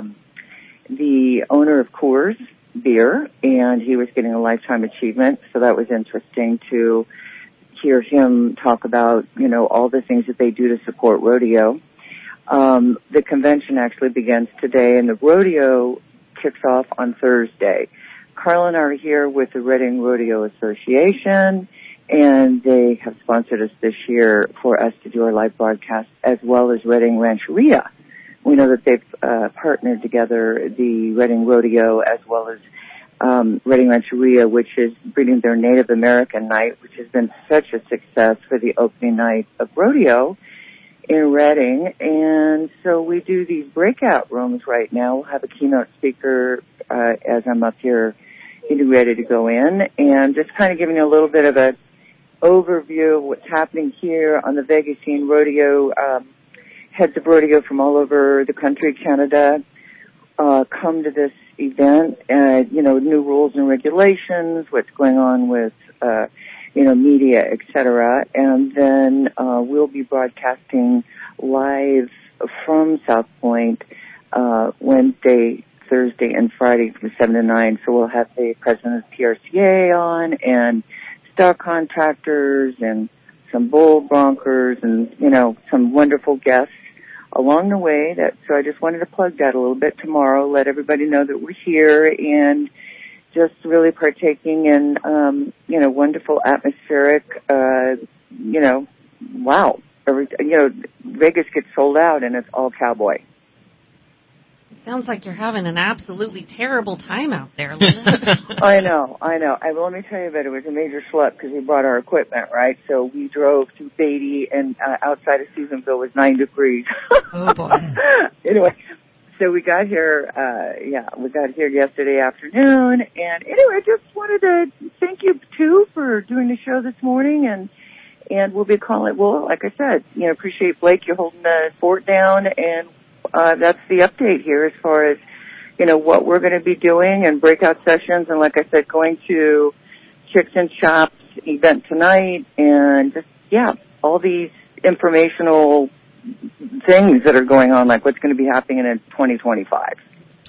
the owner of Coors Beer, and he was getting a Lifetime Achievement. So that was interesting to hear him talk about, all the things that they do to support rodeo. The convention actually begins today, and the rodeo kicks off on Thursday. Carl and I are here with the Reading Rodeo Association, and they have sponsored us this year for us to do our live broadcast, as well as Reading Rancheria. We know that they've partnered together, the Reading Rodeo, as well as Reading Rancheria, which is bringing their Native American night, which has been such a success for the opening night of rodeo in Reading. And so we do these breakout rooms right now. We'll have a keynote speaker as I'm up here getting ready to go in, and just kind of giving you a little bit of an overview of what's happening here on the Vegas scene. Rodeo, heads of rodeo from all over the country, Canada, come to this event, new rules and regulations, what's going on with, media, et cetera. And then we'll be broadcasting live from South Point Wednesday, Thursday, and Friday from 7 to 9. So we'll have the president of PRCA on, and stock contractors, and some bull bronkers, and, some wonderful guests along the way. So I just wanted to plug that a little bit tomorrow, let everybody know that we're here, and just really partaking in, wonderful atmospheric, wow. Vegas gets sold out, and it's all cowboy. It sounds like you're having an absolutely terrible time out there, Linda. I know. Well, let me tell you about it. It was a major schlep because we brought our equipment, right? So we drove to Beatty, and outside of Susanville was 9 degrees. Oh, boy. Anyway, so we got here, yesterday afternoon. And anyway, I just wanted to thank you, too, for doing the show this morning. And we'll be calling, like I said, appreciate Blake, you're holding the fort down, and that's the update here as far as, what we're going to be doing and breakout sessions. And like I said, going to Chicks and Shops event tonight, and just, all these informational things that are going on, like what's going to be happening in 2025.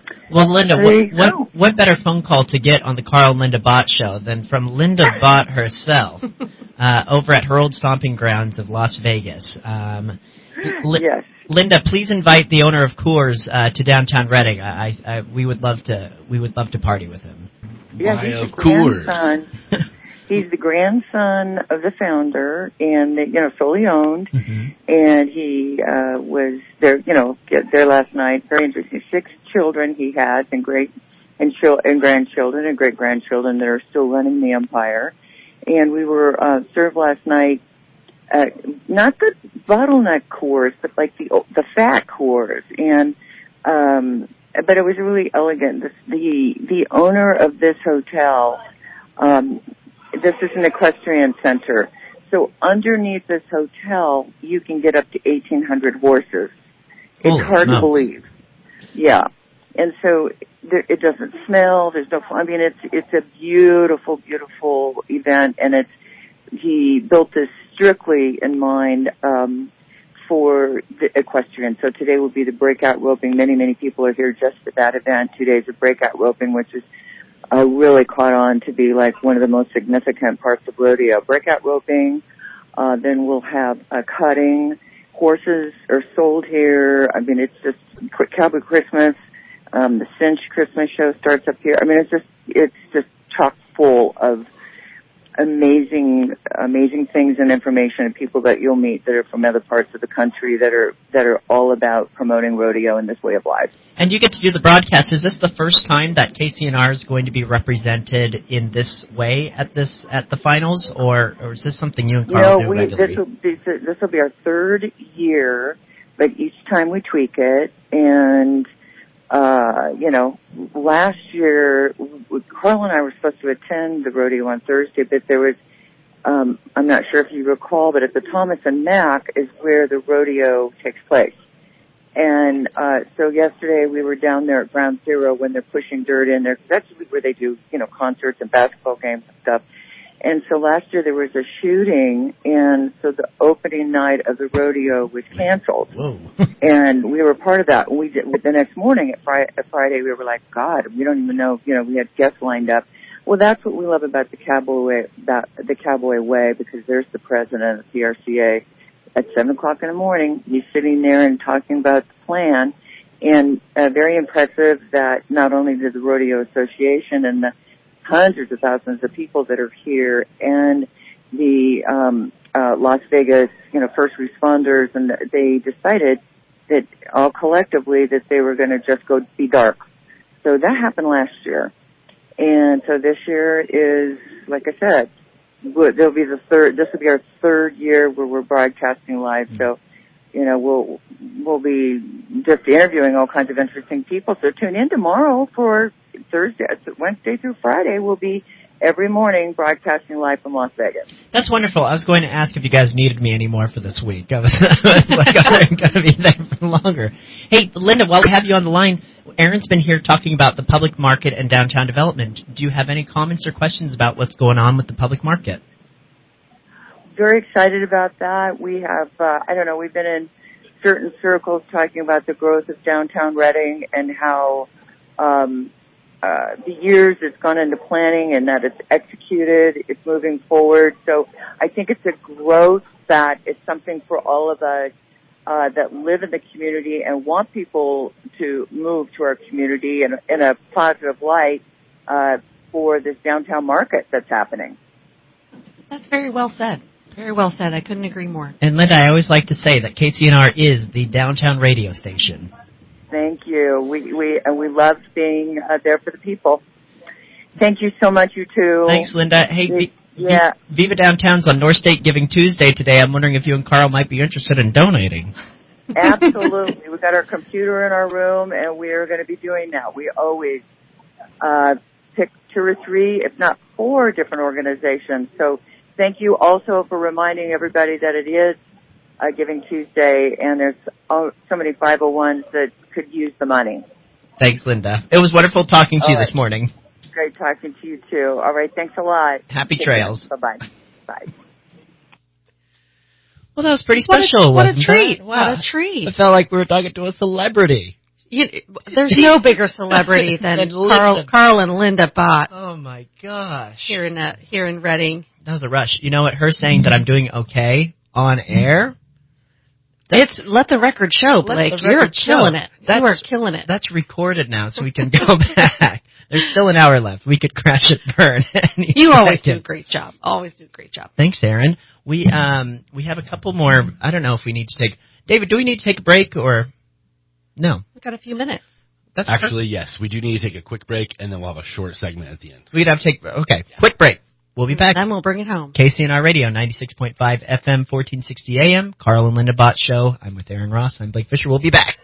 Well, Linda, what better phone call to get on the Carl and Linda Bott Show than from Linda Bott herself over at her old stomping grounds of Las Vegas? Yes. Linda, please invite the owner of Coors to downtown Reading. We would love to party with him. Yeah, he's the grandson. He's the grandson of the founder, and solely owned. Mm-hmm. And he was there, there last night. Very interesting. 6 children he has, and grandchildren and great grandchildren that are still running the empire. And we were served last night. Not the bottleneck Coors, but like the fat Coors, and but it was really elegant. The owner of this hotel, this is an equestrian center, so underneath this hotel you can get up to 1,800 horses. It's hard to believe. Yeah, and so it doesn't smell. There's no. I mean, it's a beautiful, beautiful event, and he built this strictly in mind for the equestrian. So today will be the breakout roping. Many, many people are here just for that event. 2 days of breakout roping, which is really caught on to be like one of the most significant parts of rodeo. Breakout roping, then we'll have cutting. Horses are sold here. I mean, it's just Cowboy Christmas. The Cinch Christmas show starts up here. I mean, it's just chock full of amazing things and information and people that you'll meet that are from other parts of the country that are all about promoting rodeo and this way of life. And you get to do the broadcast. Is this the first time that KCNR is going to be represented in this way at the finals, or is this something you and Carl do regularly? This will be our 3rd year, but each time we tweak it. And last year, Carl and I were supposed to attend the rodeo on Thursday, but there was, I'm not sure if you recall, but at the Thomas and Mack is where the rodeo takes place. And so yesterday we were down there at Ground Zero when they're pushing dirt in there. That's where they do, concerts and basketball games and stuff. And so last year there was a shooting, and so the opening night of the rodeo was canceled. Whoa. And we were part of that. The next morning at Friday, we were like, God, we don't even know, we had guests lined up. Well, that's what we love about the Cowboy Way, because there's the president of the PRCA at 7 o'clock in the morning. He's sitting there and talking about the plan. And very impressive that not only did the Rodeo Association and the hundreds of thousands of people that are here, and the Las Vegas, first responders, and they decided that all collectively that they were going to just go be dark. So that happened last year, and so this year is, like I said, there'll be the third. This will be our 3rd year where we're broadcasting live. So, we'll be just interviewing all kinds of interesting people. So tune in tomorrow for Wednesday through Friday. We'll be every morning broadcasting live from Las Vegas. That's wonderful. I was going to ask if you guys needed me anymore for this week. I was like, I'm going to be there for longer. Hey, Linda, while we have you on the line, Aaron's been here talking about the public market and downtown development. Do you have any comments or questions about what's going on with the public market? Very excited about that. We have, we've been in certain circles talking about the growth of downtown Reading and how the years it's gone into planning and that it's executed, it's moving forward. So I think it's a growth that is something for all of us that live in the community and want people to move to our community in a positive light for this downtown market that's happening. That's very well said. Very well said. I couldn't agree more. And Linda, I always like to say that KCNR is the downtown radio station. Thank you. We loved being there for the people. Thank you so much, you two. Thanks, Linda. Hey, Viva Downtown's on North State Giving Tuesday today. I'm wondering if you and Carl might be interested in donating. Absolutely. We've got our computer in our room, and we are going to be doing that. We always pick 2 or 3, if not 4 different organizations. So thank you also for reminding everybody that it is Giving Tuesday, and there's so many 501s that could use the money. Thanks, Linda. It was wonderful talking to you this morning. Great talking to you, too. All right, thanks a lot. Happy trails. Bye-bye. Bye. Well, that was pretty special, what wasn't a treat. it? Wow. What a treat. It felt like we were talking to a celebrity. There's no bigger celebrity than Carl and Linda Bott. Oh my gosh! Here in Reading. That was a rush. You know what? Her saying that I'm doing okay on air. It's let the record show, Blake. You're killing it. You are killing it. That's recorded now, so we can go back. There's still an hour left. We could crash and burn. You always do a great job. Always do a great job. Thanks, Aaron. We have a couple more. I don't know if we need to take. David, do we need to take a break or no? We've got a few minutes. That's actually yes. We do need to take a quick break, and then we'll have a short segment at the end. We'd have to take quick break. We'll be back. Then we'll bring it home. KCNR Radio, 96.5 FM, 1460 AM. Carl and Linda Bott Show. I'm with Aaron Ross. I'm Blake Fisher. We'll be back.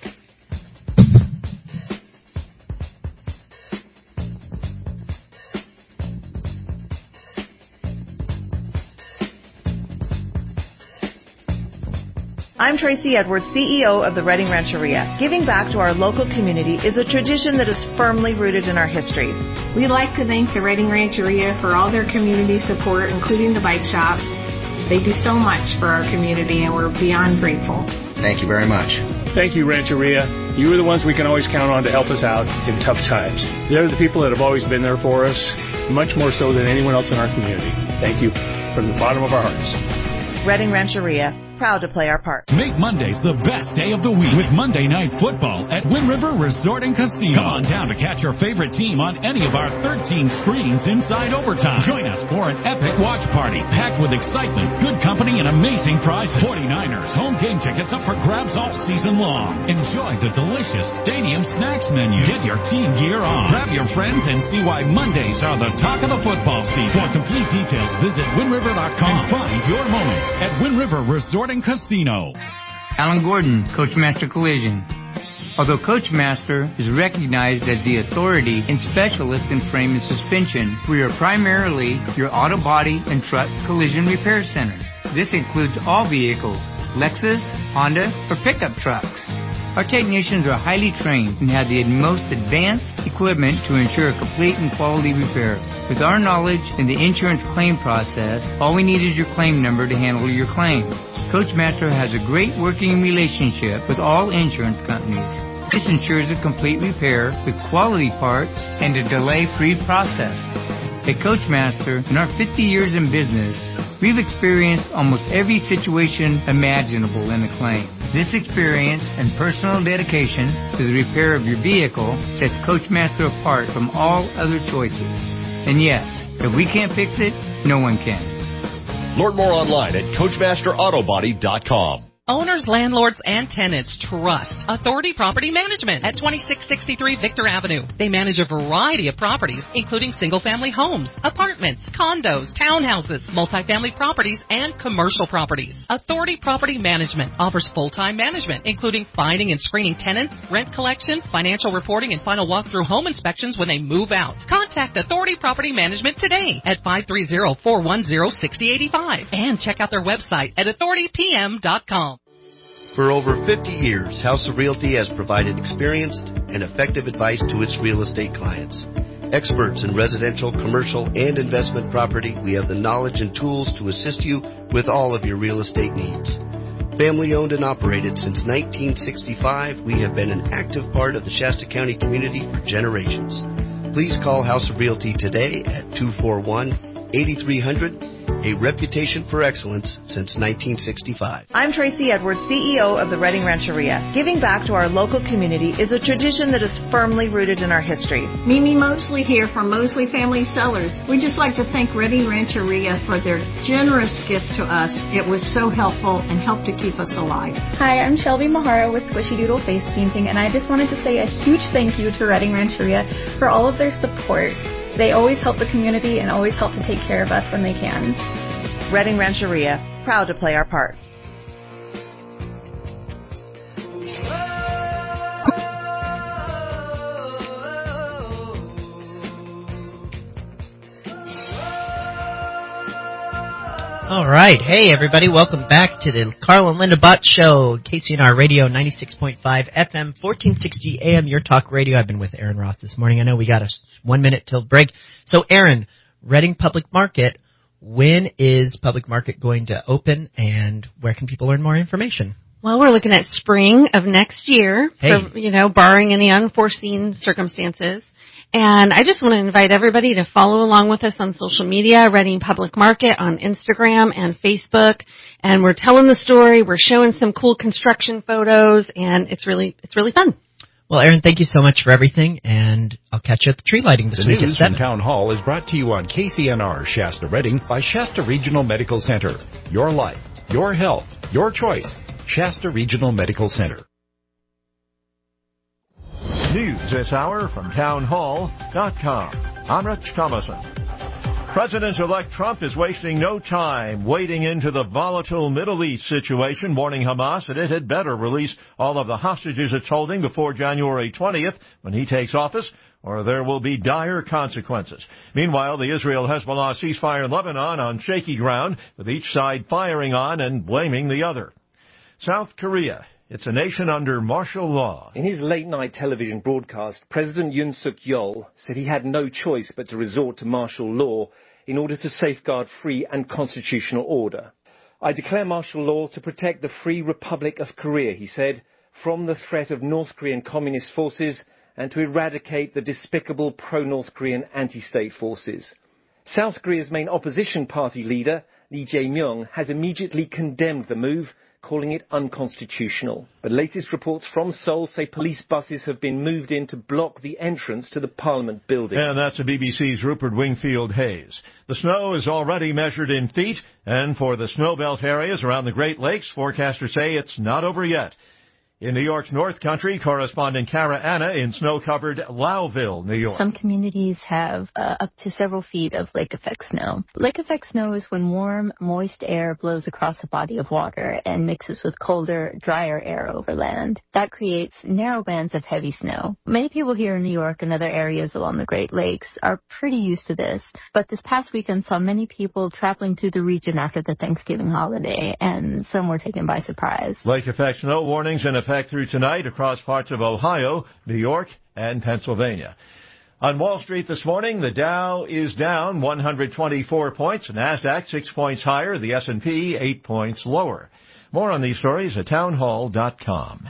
I'm Tracy Edwards, CEO of the Reading Rancheria. Giving back to our local community is a tradition that is firmly rooted in our history. We'd like to thank the Reading Rancheria for all their community support, including the bike shop. They do so much for our community, and we're beyond grateful. Thank you very much. Thank you, Rancheria. You are the ones we can always count on to help us out in tough times. They're the people that have always been there for us, much more so than anyone else in our community. Thank you from the bottom of our hearts. Reading Rancheria, proud to play our part. Make Mondays the best day of the week with Monday Night Football at Wind River Resort and Casino. Come on down to catch your favorite team on any of our 13 screens inside Overtime. Join us for an epic watch party packed with excitement, good company, and amazing prizes. 49ers home game tickets up for grabs all season long. Enjoy the delicious stadium snacks menu. Get your team gear on. Grab your friends and see why Mondays are the talk of the football season. For complete details, visit windriver.com and find your moment at Wind River Resort and Casino. Alan Gordon, Coachmaster Collision. Although Coachmaster is recognized as the authority and specialist in frame and suspension, we are primarily your auto body and truck collision repair center. This includes all vehicles, Lexus, Honda, or pickup trucks. Our technicians are highly trained and have the most advanced equipment to ensure a complete and quality repair. With our knowledge in the insurance claim process, all we need is your claim number to handle your claim. Coachmaster has a great working relationship with all insurance companies. This ensures a complete repair with quality parts and a delay-free process. At Coachmaster, in our 50 years in business, we've experienced almost every situation imaginable in a claim. This experience and personal dedication to the repair of your vehicle sets Coachmaster apart from all other choices. And yes, if we can't fix it, no one can. Learn more online at CoachmasterAutobody.com. Owners, landlords, and tenants trust Authority Property Management at 2663 Victor Avenue. They manage a variety of properties, including single-family homes, apartments, condos, townhouses, multifamily properties, and commercial properties. Authority Property Management offers full-time management, including finding and screening tenants, rent collection, financial reporting, and final walkthrough home inspections when they move out. Contact Authority Property Management today at 530-410-6085 and check out their website at authoritypm.com. For over 50 years, House of Realty has provided experienced and effective advice to its real estate clients. Experts in residential, commercial, and investment property, we have the knowledge and tools to assist you with all of your real estate needs. Family owned and operated since 1965, we have been an active part of the Shasta County community for generations. Please call House of Realty today at 241-8300. A reputation for excellence since 1965. I'm Tracy Edwards, CEO of the Reading Rancheria. Giving back to our local community is a tradition that is firmly rooted in our history. Mimi Mosley here from Mosley Family Cellars. We'd just like to thank Reading Rancheria for their generous gift to us. It was so helpful and helped to keep us alive. Hi, I'm Shelby Mahara with Squishy Doodle Face Painting, and I just wanted to say a huge thank you to Reading Rancheria for all of their support. They always help the community and always help to take care of us when they can. Reading Rancheria, proud to play our part. All right. Hey, everybody. Welcome back to the Carl and Linda Bott Show, KCNR Radio, 96.5 FM, 1460 AM, your talk radio. I've been with Aaron Ross this morning. I know we got 1 minute till break. So, Aaron, Reading Public Market, when is Public Market going to open, and where can people learn more information? Well, we're looking at spring of next year, Hey. barring any unforeseen circumstances. And I just want to invite everybody to follow along with us on social media, Reading Public Market on Instagram and Facebook. And we're telling the story. We're showing some cool construction photos, and it's really fun. Well, Aaron, thank you so much for everything, and I'll catch you at the tree lighting this week The at news 7. from Town Hall is brought to you on KCNR Shasta Reading by Shasta Regional Medical Center. Your life, your health, your choice. Shasta Regional Medical Center. News this hour from townhall.com. I'm Rich Thomason. President-elect Trump is wasting no time wading into the volatile Middle East situation, warning Hamas that it had better release all of the hostages it's holding before January 20th when he takes office, or there will be dire consequences. Meanwhile, the Israel-Hezbollah ceasefire in Lebanon on shaky ground, with each side firing on and blaming the other. South Korea. It's a nation under martial law. In his late-night television broadcast, President Yoon Suk-yeol said he had no choice but to resort to martial law in order to safeguard free and constitutional order. I declare martial law to protect the Free Republic of Korea, he said, from the threat of North Korean communist forces and to eradicate the despicable pro-North Korean anti-state forces. South Korea's main opposition party leader, Lee Jae-myung, has immediately condemned the move, calling it unconstitutional. But latest reports from Seoul say police buses have been moved in to block the entrance to the Parliament building. And that's the BBC's Rupert Wingfield Hayes. The snow is already measured in feet, and for the snowbelt areas around the Great Lakes, forecasters say it's not over yet. In New York's North Country, correspondent Kara Anna in snow-covered Lowville, New York. Some communities have up to several feet of lake effect snow. Lake effect snow is when warm, moist air blows across a body of water and mixes with colder, drier air over land. That creates narrow bands of heavy snow. Many people here in New York and other areas along the Great Lakes are pretty used to this, but this past weekend saw many people traveling through the region after the Thanksgiving holiday, and some were taken by surprise. Lake effect snow warnings in effect through tonight across parts of Ohio, New York, and Pennsylvania. On Wall Street this morning, the Dow is down 124 points, the NASDAQ 6 points higher, the S&P 8 points lower. More on these stories at townhall.com.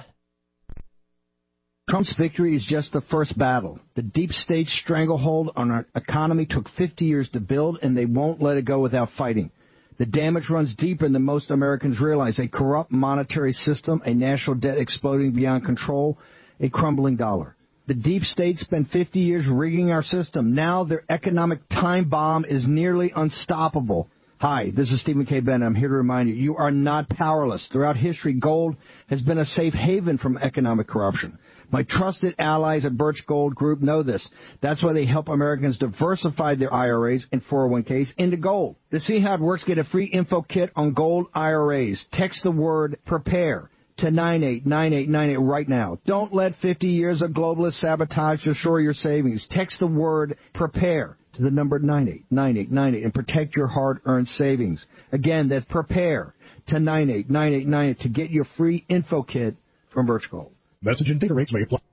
Trump's victory is just the first battle. The deep state stranglehold on our economy took 50 years to build, and they won't let it go without fighting. The damage runs deeper than most Americans realize. A corrupt monetary system, a national debt exploding beyond control, a crumbling dollar. The deep state spent 50 years rigging our system. Now their economic time bomb is nearly unstoppable. Hi, this is Stephen K. Bennett. I'm here to remind you, you are not powerless. Throughout history, gold has been a safe haven from economic corruption. My trusted allies at Birch Gold Group know this. That's why they help Americans diversify their IRAs and 401ks into gold. To see how it works, get a free info kit on gold IRAs. Text the word PREPARE to 989898 right now. Don't let 50 years of globalist sabotage destroy your savings. Text the word PREPARE to the number 989898 and protect your hard-earned savings. Again, that's PREPARE to 989898 to get your free info kit from Birch Gold. Message and data rates may apply.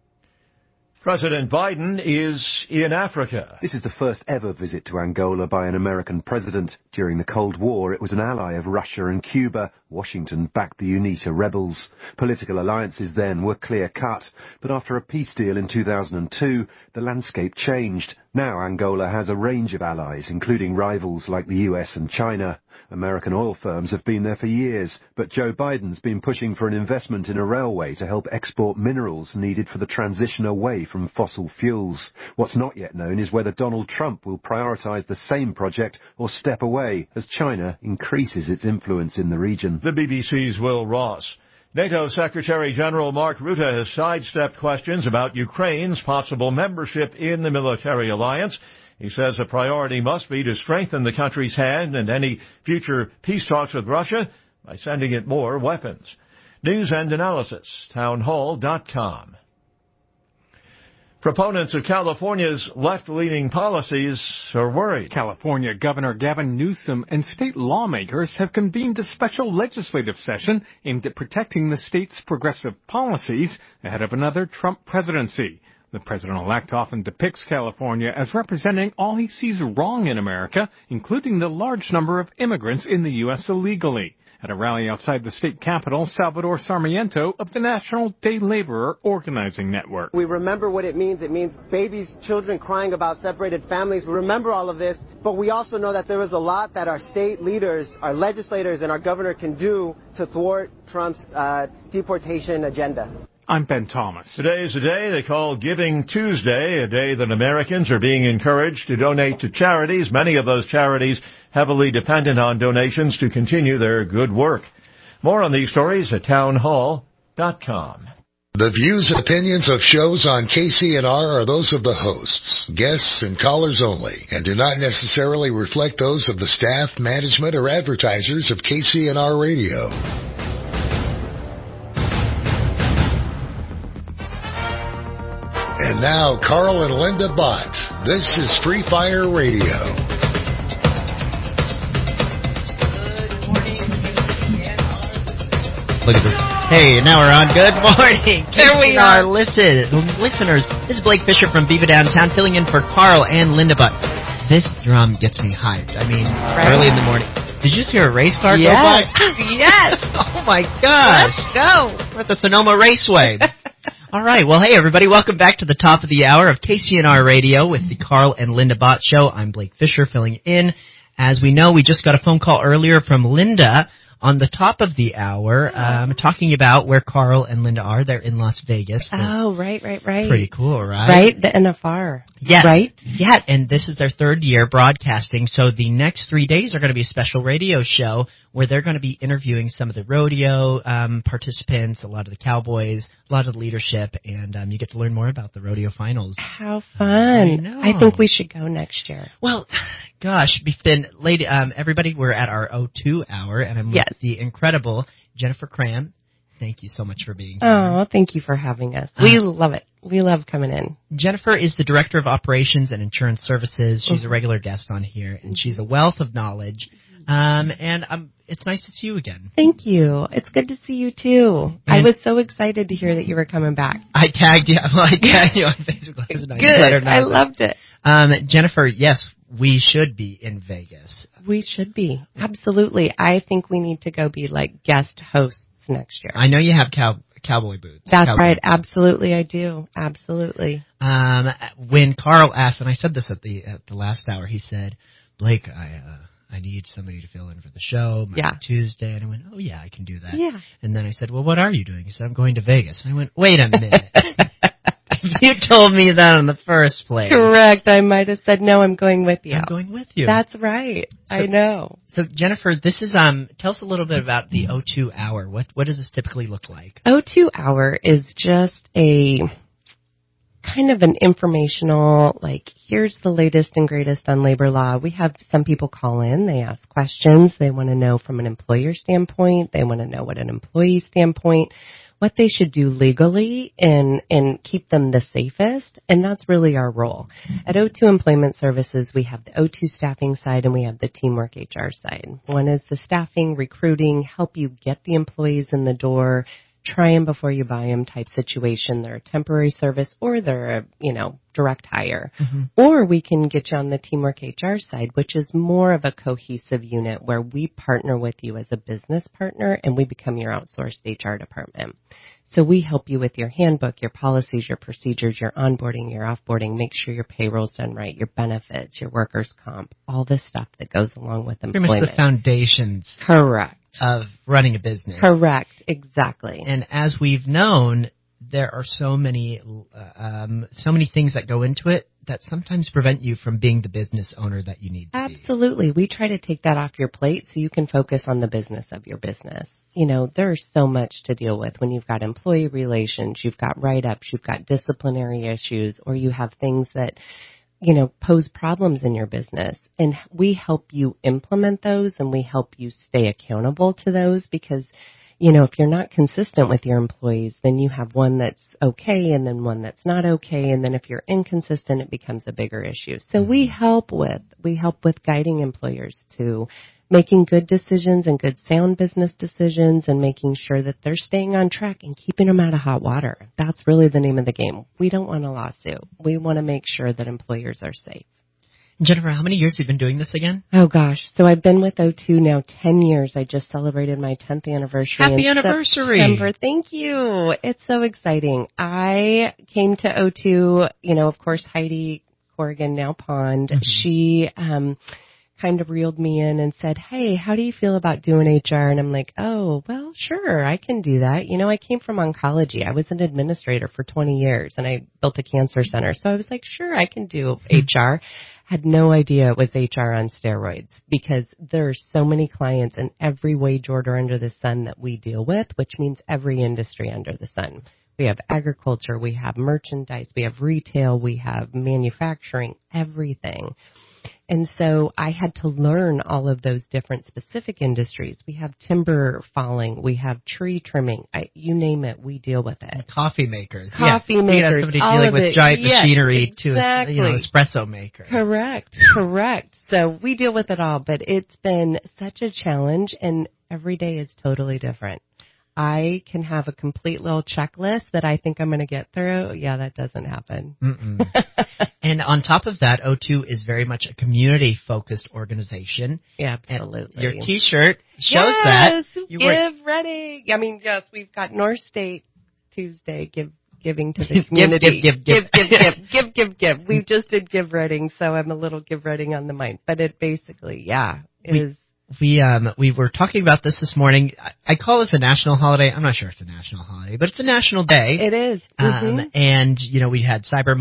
President Biden is in Africa. This is the first ever visit to Angola by an American president. During the Cold War, it was an ally of Russia and Cuba. Washington backed the UNITA rebels. Political alliances then were clear-cut. But after a peace deal in 2002, the landscape changed. Now Angola has a range of allies, including rivals like the US and China. American oil firms have been there for years, but Joe Biden's been pushing for an investment in a railway to help export minerals needed for the transition away from fossil fuels. What's not yet known is whether Donald Trump will prioritize the same project or step away as China increases its influence in the region. The BBC's Will Ross. NATO Secretary General Mark Rutte has sidestepped questions about Ukraine's possible membership in the military alliance. He says a priority must be to strengthen the country's hand in any future peace talks with Russia by sending it more weapons. News and analysis, townhall.com. Proponents of California's left-leaning policies are worried. California Governor Gavin Newsom and state lawmakers have convened a special legislative session aimed at protecting the state's progressive policies ahead of another Trump presidency. The president-elect often depicts California as representing all he sees wrong in America, including the large number of immigrants in the U.S. illegally. At a rally outside the state capitol, Salvador Sarmiento of the National Day Laborer Organizing Network. We remember what it means. It means babies, children crying about separated families. We remember all of this, but we also know that there is a lot that our state leaders, our legislators, and our governor can do to thwart Trump's deportation agenda. I'm Ben Thomas. Today is a day they call Giving Tuesday, a day that Americans are being encouraged to donate to charities, many of those charities heavily dependent on donations to continue their good work. More on these stories at townhall.com. The views and opinions of shows on KCNR are those of the hosts, guests, and callers only, and do not necessarily reflect those of the staff, management, or advertisers of KCNR Radio. And now, Carl and Linda Bott. This is Free Fire Radio. Look at this. Hey, now we're on. Good morning. There we are. Listeners, this is Blake Fisher from Beaver Downtown, filling in for Carl and Linda Butt. This drum gets me hyped. I mean, early in the morning. Did you just hear a race car go by? Yes. Oh, my gosh. Let's go. We're at the Sonoma Raceway. All right. Well, hey, everybody. Welcome back to the top of the hour of KCNR Radio with the Carl and Linda Bott Show. I'm Blake Fisher filling in. As we know, we just got a phone call earlier from Linda on the top of the hour, talking about where Carl and Linda are. They're in Las Vegas. Oh, right. Pretty cool, right? Right, the NFR. Yes. Right? Yeah, and this is their third year broadcasting, so the next 3 days are going to be a special radio show where they're going to be interviewing some of the rodeo participants, a lot of the cowboys, a lot of the leadership, and you get to learn more about the rodeo finals. How fun. I know. I think we should go next year. Well, gosh, everybody, we're at our O2 hour, and I'm with the incredible Jennifer Cram. Thank you so much for being here. Oh, thank you for having us. We love it. We love coming in. Jennifer is the Director of Operations and Insurance Services. She's a regular guest on here, and she's a wealth of knowledge. It's nice to see you again. Thank you. It's good to see you, too. And I was so excited to hear that you were coming back. I tagged you. I tagged you on Facebook. Good. I loved it. Jennifer, yes, we should be in Vegas. We should be. Absolutely. I think we need to go be like guest hosts next year. I know you have cowboy boots. That's right. Absolutely, I do. Absolutely. When Carl asked, and I said this at the last hour, he said, Blake, I need somebody to fill in for the show Monday, Tuesday. And I went, oh, yeah, I can do that. Yeah. And then I said, well, what are you doing? He said, I'm going to Vegas. And I went, wait a minute. You told me that in the first place. Correct. I might have said, no, I'm going with you. I'm going with you. That's right. I know. So, Jennifer, this is, tell us a little bit about the O2 Hour. What does this typically look like? O2 Hour is just a kind of an informational, like, here's the latest and greatest on labor law. We have some people call in. They ask questions. They want to know from an employer standpoint. They want to know what an employee standpoint, what they should do legally and keep them the safest. And that's really our role. At O2 Employment Services, we have the O2 staffing side and we have the Teamwork HR side. One is the staffing, recruiting, help you get the employees in the door, try them before you buy them type situation. They're a temporary service or they're a, direct hire. Mm-hmm. Or we can get you on the Teamwork HR side, which is more of a cohesive unit where we partner with you as a business partner and we become your outsourced HR department. So we help you with your handbook, your policies, your procedures, your onboarding, your offboarding, make sure your payroll's done right, your benefits, your workers' comp, all this stuff that goes along with employment. Pretty much the foundations. Correct. Of running a business. Correct. Exactly. And as we've known, there are so many things that go into it that sometimes prevent you from being the business owner that you need to be. Absolutely. We try to take that off your plate so you can focus on the business of your business. There's so much to deal with when you've got employee relations, you've got write-ups, you've got disciplinary issues, or you have things that pose problems in your business. And we help you implement those and we help you stay accountable to those because, if you're not consistent with your employees, then you have one that's okay and then one that's not okay. And then if you're inconsistent, it becomes a bigger issue. So we help with guiding employers to making good decisions and good sound business decisions and making sure that they're staying on track and keeping them out of hot water. That's really the name of the game. We don't want a lawsuit. We want to make sure that employers are safe. Jennifer, how many years have you been doing this again? Oh, gosh. So I've been with O2 now 10 years. I just celebrated my 10th anniversary. Happy anniversary. September. Thank you. It's so exciting. I came to O2, of course, Heidi Corrigan, now Pond. Mm-hmm. She kind of reeled me in and said, hey, how do you feel about doing HR? And I'm like, oh, well, sure, I can do that. I came from oncology. I was an administrator for 20 years, and I built a cancer center. So I was like, sure, I can do HR. Had no idea it was HR on steroids, because there are so many clients in every wage order under the sun that we deal with, which means every industry under the sun. We have agriculture, we have merchandise, we have retail, we have manufacturing, everything. And so I had to learn all of those different specific industries. We have timber falling. We have tree trimming. You name it, we deal with it. Coffee makers. Coffee makers. You have somebody dealing with giant machinery exactly. to espresso maker. Correct. So we deal with it all, but it's been such a challenge, and every day is totally different. I can have a complete little checklist that I think I'm going to get through. Yeah, that doesn't happen. And on top of that, O2 is very much a community-focused organization. Yeah, absolutely. And your T-shirt shows that. Give Reading. I mean, yes, we've got North State Tuesday, giving to the community. Give. We just did Give Reading, so I'm a little Give Reading on the mind. But it basically, is. We were talking about this morning. I call this a national holiday. I'm not sure it's a national holiday, but it's a national day. It is. Mm-hmm. And, we had Cyber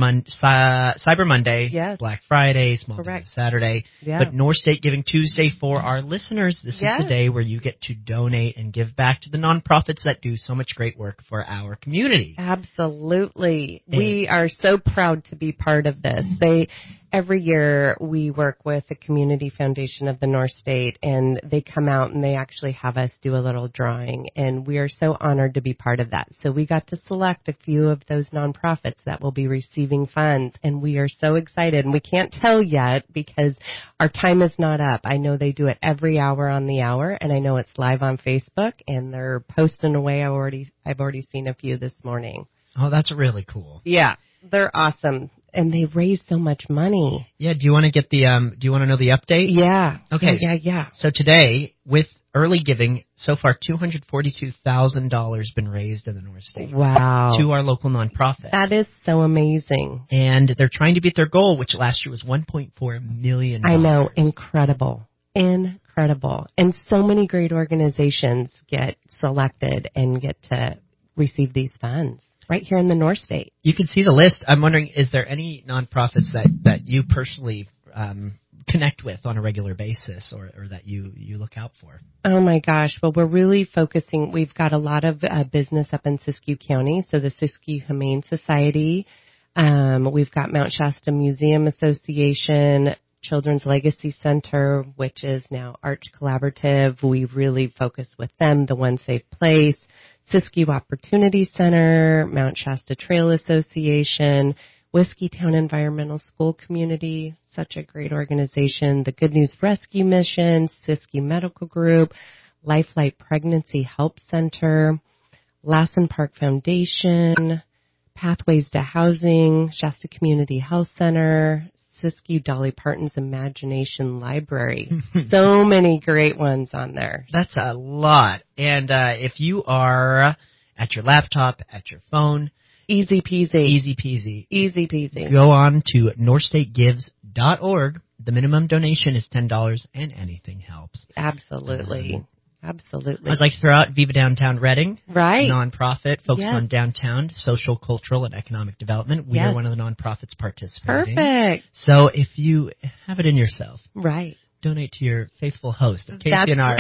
Monday, yes. Black Friday, Small Business Saturday, but North State Giving Tuesday for our listeners. This is the day where you get to donate and give back to the nonprofits that do so much great work for our community. Absolutely. We are so proud to be part of this. Every year we work with the Community Foundation of the North State, and they come out and they actually have us do a little drawing, and we are so honored to be part of that. So we got to select a few of those nonprofits that will be receiving funds, and we are so excited. And we can't tell yet because our time is not up. I know they do it every hour on the hour, and I know it's live on Facebook, and they're posting away. I've already seen a few this morning. Oh, that's really cool. Yeah, they're awesome. And they raise so much money. Yeah. Do you want to get do you want to know the update? Yeah. Okay. Yeah. So today, with early giving, so far $242,000 been raised in the North State. Wow. To our local nonprofits. That is so amazing. And they're trying to beat their goal, which last year was $1.4 million. I know. Incredible. And so many great organizations get selected and get to receive these funds. Right here in the North State. You can see the list. I'm wondering, is there any nonprofits that you personally connect with on a regular basis or that you look out for? Oh, my gosh. Well, we're really focusing. We've got a lot of business up in Siskiyou County, so the Siskiyou Humane Society. We've got Mount Shasta Museum Association, Children's Legacy Center, which is now Arch Collaborative. We really focus with them, the One Safe Place. Siskiyou Opportunity Center, Mount Shasta Trail Association, Whiskeytown Environmental School Community, such a great organization, the Good News Rescue Mission, Siskiyou Medical Group, Lifelight Pregnancy Help Center, Lassen Park Foundation, Pathways to Housing, Shasta Community Health Center, Siskiyou Dolly Parton's Imagination Library. So many great ones on there. That's a lot. And if you are at your laptop, at your phone, easy peasy. Go on to northstategives.org. The minimum donation is $10, and anything helps. Absolutely. I'd like to throw out Viva Downtown Reading. Right. Nonprofit focused on downtown social, cultural, and economic development. We are one of the nonprofits participating. Perfect. So if you have it in yourself, donate to your faithful host of KCNR.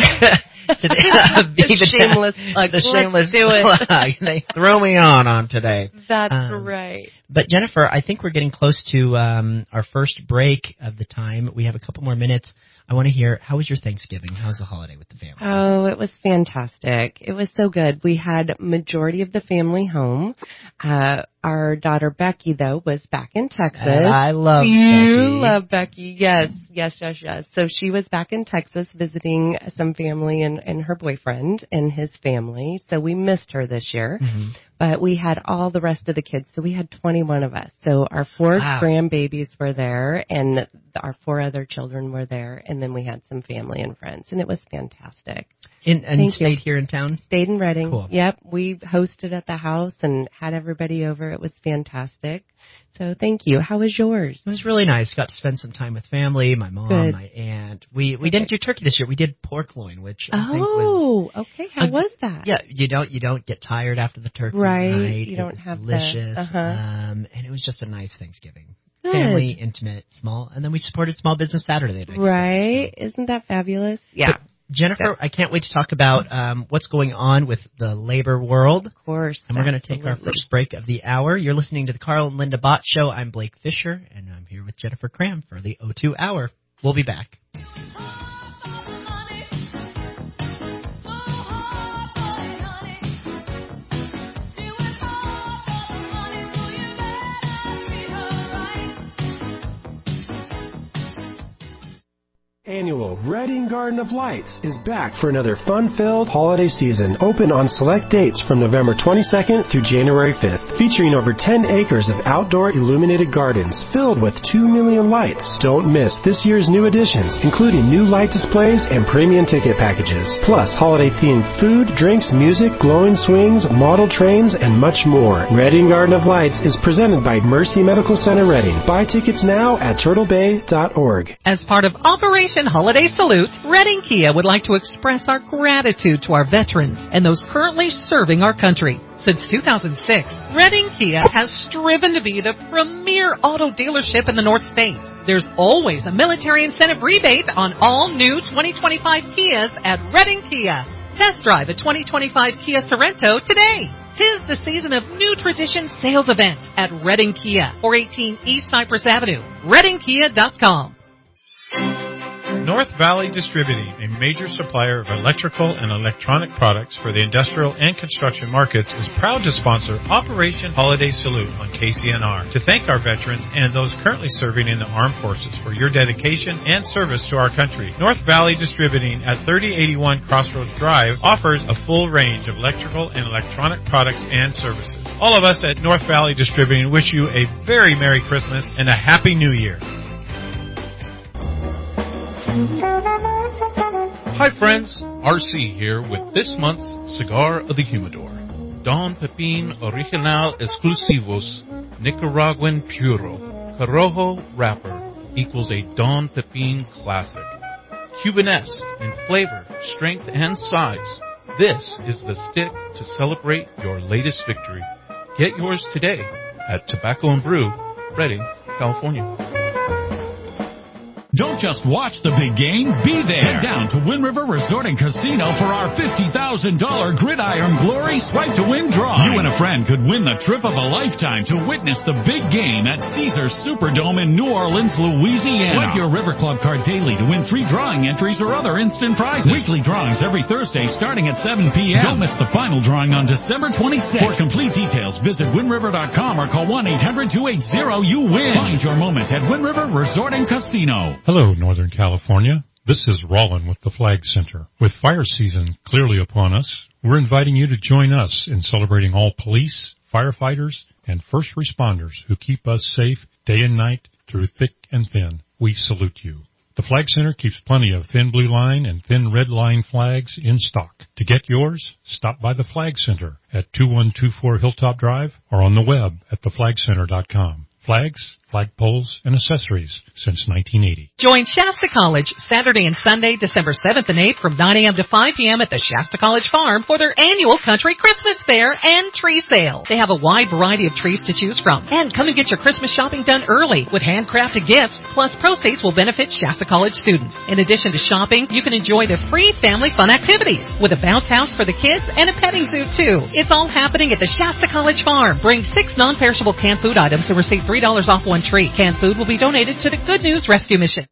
Shameless plug. The shameless do it. plug. They throw me on today. That's right. But Jennifer, I think we're getting close to our first break of the time. We have a couple more minutes. I want to hear, how was your Thanksgiving? How was the holiday with the family? Oh, it was fantastic. It was so good. We had majority of the family home. Our daughter Becky, though, was back in Texas. I love Becky. You love Becky. Yes. So she was back in Texas visiting some family and her boyfriend and his family. So we missed her this year. Mm-hmm. But we had all the rest of the kids, so we had 21 of us. So our 4 grandbabies were there, and our 4 other children were there, and then we had some family and friends, and it was fantastic. And stayed here in town? Stayed in Reading. Cool. Yep, we hosted at the house and had everybody over. It was fantastic. So thank you. How was yours? It was really nice. Got to spend some time with family, my mom, my aunt. We didn't do turkey this year. We did pork loin, which I think was okay. How was that? Yeah, you don't get tired after the turkey right. night. You don't have delicious. And it was just a nice Thanksgiving. Good. Family, intimate, small, and then we supported Small Business Saturday. Right? So. Isn't that fabulous? Yeah. But Jennifer, I can't wait to talk about what's going on with the labor world. Of course. And we're going to take our first break of the hour. You're listening to the Carl and Linda Bott Show. I'm Blake Fisher, and I'm here with Jennifer Cram for the O2 Hour. We'll be back. Annual Reading Garden of Lights is back for another fun-filled holiday season, open on select dates from November 22nd through January 5th, featuring over 10 acres of outdoor illuminated gardens filled with 2 million lights. Don't miss this year's new additions, including new light displays and premium ticket packages, plus holiday-themed food, drinks, music, glowing swings, model trains, and much more. Reading Garden of Lights is presented by Mercy Medical Center Reading. Buy tickets now at turtlebay.org. As part of Operation Holiday Salute, Reading Kia would like to express our gratitude to our veterans and those currently serving our country. Since 2006, Reading Kia has striven to be the premier auto dealership in the North State. There's always a military incentive rebate on all new 2025 Kias at Reading Kia. Test drive a 2025 Kia Sorento today. 'Tis the season of New Tradition sales event at Reading Kia, 418 East Cypress Avenue, readingkia.com. North Valley Distributing, a major supplier of electrical and electronic products for the industrial and construction markets, is proud to sponsor Operation Holiday Salute on KCNR to thank our veterans and those currently serving in the armed forces for your dedication and service to our country. North Valley Distributing at 3081 Crossroads Drive offers a full range of electrical and electronic products and services. All of us at North Valley Distributing wish you a very Merry Christmas and a Happy New Year. Hi friends, RC here with this month's Cigar of the Humidor. Don Pepin Original Exclusivos Nicaraguan Puro Corojo Wrapper equals a Don Pepin classic. Cubanesque in flavor, strength, and size. This is the stick to celebrate your latest victory. Get yours today at Tobacco and Brew, Reading, California. Don't just watch the big game, be there. Head down to Wind River Resort and Casino for our $50,000 Gridiron Glory Swipe to Win draw. You and a friend could win the trip of a lifetime to witness the big game at Caesars Superdome in New Orleans, Louisiana. Swipe your River Club card daily to win free drawing entries or other instant prizes. Weekly drawings every Thursday starting at 7 p.m. Don't miss the final drawing on December 26th. For complete details, visit WindRiver.com or call 1-800-280-YOU-WIN. Find your moment at Wind River Resort and Casino. Hello, Northern California. This is Rollin with the Flag Center. With fire season clearly upon us, we're inviting you to join us in celebrating all police, firefighters, and first responders who keep us safe day and night through thick and thin. We salute you. The Flag Center keeps plenty of thin blue line and thin red line flags in stock. To get yours, stop by the Flag Center at 2124 Hilltop Drive or on the web at theflagcenter.com. Flags, flagpoles, and accessories since 1980. Join Shasta College Saturday and Sunday, December 7th and 8th from 9 a.m. to 5 p.m. at the Shasta College Farm for their annual Country Christmas Fair and Tree Sale. They have a wide variety of trees to choose from. And come and get your Christmas shopping done early with handcrafted gifts, plus proceeds will benefit Shasta College students. In addition to shopping, you can enjoy the free family fun activities with a bounce house for the kids and a petting zoo too. It's all happening at the Shasta College Farm. Bring 6 non-perishable canned food items and receive $3 off one tree. Canned food will be donated to the Good News Rescue Mission.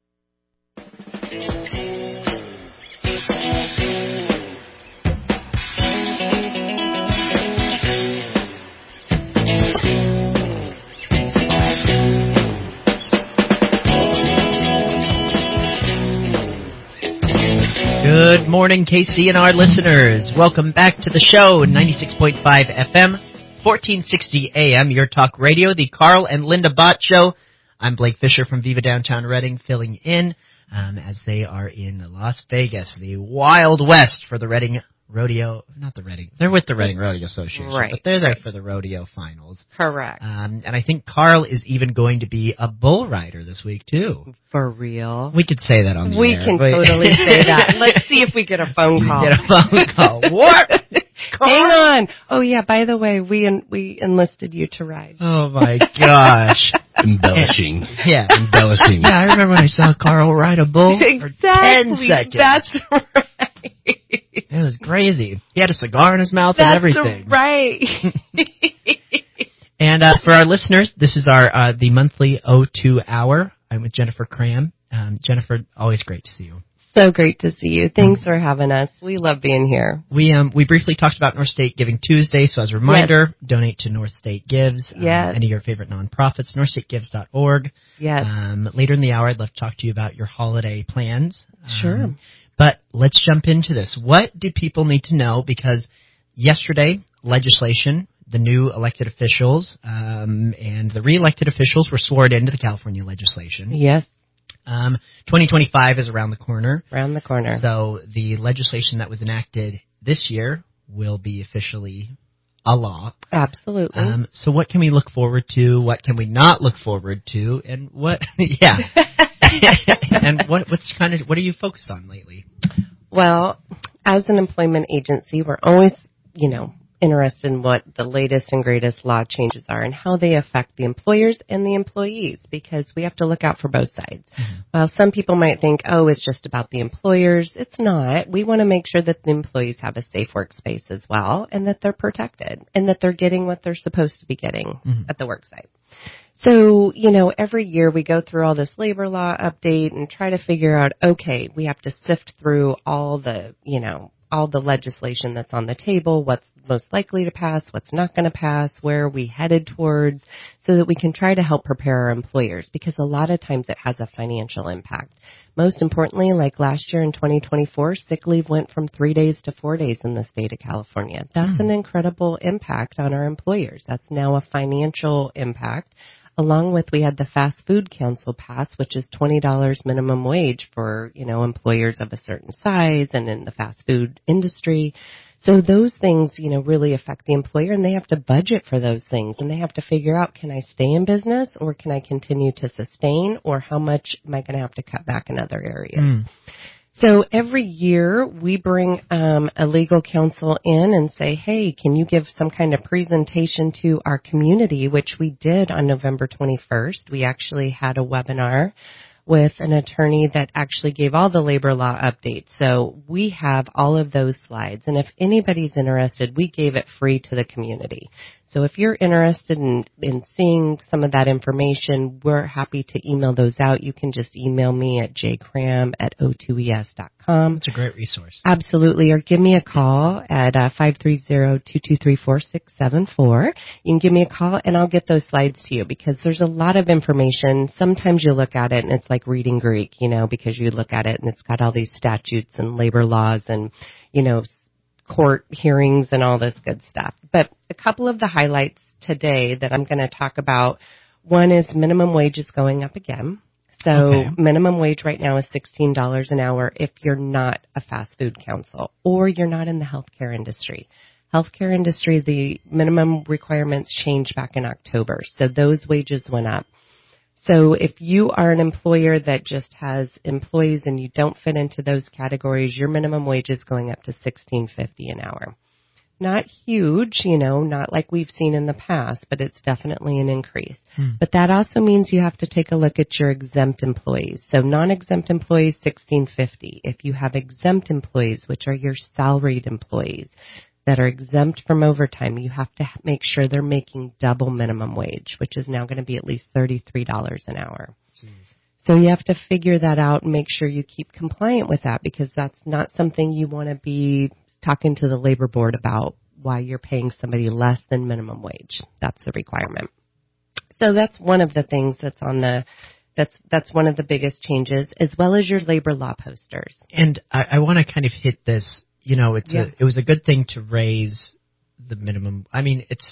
Good morning, KCNR listeners. Welcome back to the show, 96.5 FM, 1460 AM, Your Talk Radio, the Carl and Linda Bott Show. I'm Blake Fisher from Viva Downtown Reading, filling in as they are in Las Vegas, the Wild West for the Reading Rodeo. Not the Reading. They're with the Reading Rodeo Association, right, but they're there for the rodeo finals. Correct. And I think Carl is even going to be a bull rider this week, too. For real? We could say that on the air. We can totally say that. Let's see if we get a phone call. Get a phone call. What? Hang on. Oh, yeah, by the way, we enlisted you to ride. Oh, my gosh. Embellishing. Yeah. Embellishing. Yeah, I remember when I saw Carl ride a bull for 10 seconds. That's right. It was crazy. He had a cigar in his mouth and everything. That's right. And for our listeners, this is our the monthly O2 Hour. I'm with Jennifer Cram. Jennifer, always great to see you. So great to see you. Thanks for having us. We love being here. We briefly talked about North State Giving Tuesday, so as a reminder, donate to North State Gives. Yes. Any of your favorite nonprofits, northstategives.org. Yes. Later in the hour, I'd love to talk to you about your holiday plans. Sure. But let's jump into this. What do people need to know? Because yesterday, legislation, the new elected officials and the re-elected officials were sworn into the California legislation. Yes. 2025 is around the corner. Around the corner. So the legislation that was enacted this year will be officially a law. Absolutely. So what can we look forward to? What can we not look forward to? And what? Yeah. And what are you focused on lately? Well, as an employment agency, we're always, interested in what the latest and greatest law changes are and how they affect the employers and the employees, because we have to look out for both sides. Mm-hmm. While some people might think, it's just about the employers, it's not. We want to make sure that the employees have a safe workspace as well, and that they're protected, and that they're getting what they're supposed to be getting at the worksite. So, every year we go through all this labor law update and try to figure out, okay, we have to sift through all the legislation that's on the table, what's most likely to pass, what's not going to pass, where are we headed towards, so that we can try to help prepare our employers, because a lot of times it has a financial impact. Most importantly, like last year in 2024, sick leave went from 3 days to 4 days in the state of California. That's an incredible impact on our employers. That's now a financial impact. Along with, we had the Fast Food Council pass, which is $20 minimum wage for, employers of a certain size and in the fast food industry. So those things, really affect the employer, and they have to budget for those things, and they have to figure out, can I stay in business, or can I continue to sustain, or how much am I going to have to cut back in other areas? So every year we bring a legal counsel in and say, hey, can you give some kind of presentation to our community, which we did on November 21st. We actually had a webinar with an attorney that actually gave all the labor law updates. So we have all of those slides. And if anybody's interested, we gave it free to the community. So if you're interested in seeing some of that information, we're happy to email those out. You can just email me at jcram@o2es.com. It's a great resource. Absolutely. Or give me a call at 530-223-4674. You can give me a call and I'll get those slides to you, because there's a lot of information. Sometimes you look at it and it's like reading Greek, because you look at it and it's got all these statutes and labor laws and, court hearings and all this good stuff. But a couple of the highlights today that I'm going to talk about, one is minimum wage is going up again. So minimum wage right now is $16 an hour if you're not a fast food counsel or you're not in the healthcare industry. Healthcare industry, the minimum requirements changed back in October. So those wages went up. So if you are an employer that just has employees and you don't fit into those categories, your minimum wage is going up to $16.50 an hour. Not huge, not like we've seen in the past, but it's definitely an increase. But that also means you have to take a look at your exempt employees. So non-exempt employees, $16.50. If you have exempt employees, which are your salaried employees that are exempt from overtime, you have to make sure they're making double minimum wage, which is now going to be at least $33 an hour. Jeez. So you have to figure that out and make sure you keep compliant with that, because that's not something you want to be talking to the labor board about, why you're paying somebody less than minimum wage. That's the requirement. So that's one of the things that's on the that's one of the biggest changes, as well as your labor law posters. And I want to kind of hit this. It was a good thing to raise the minimum. I mean,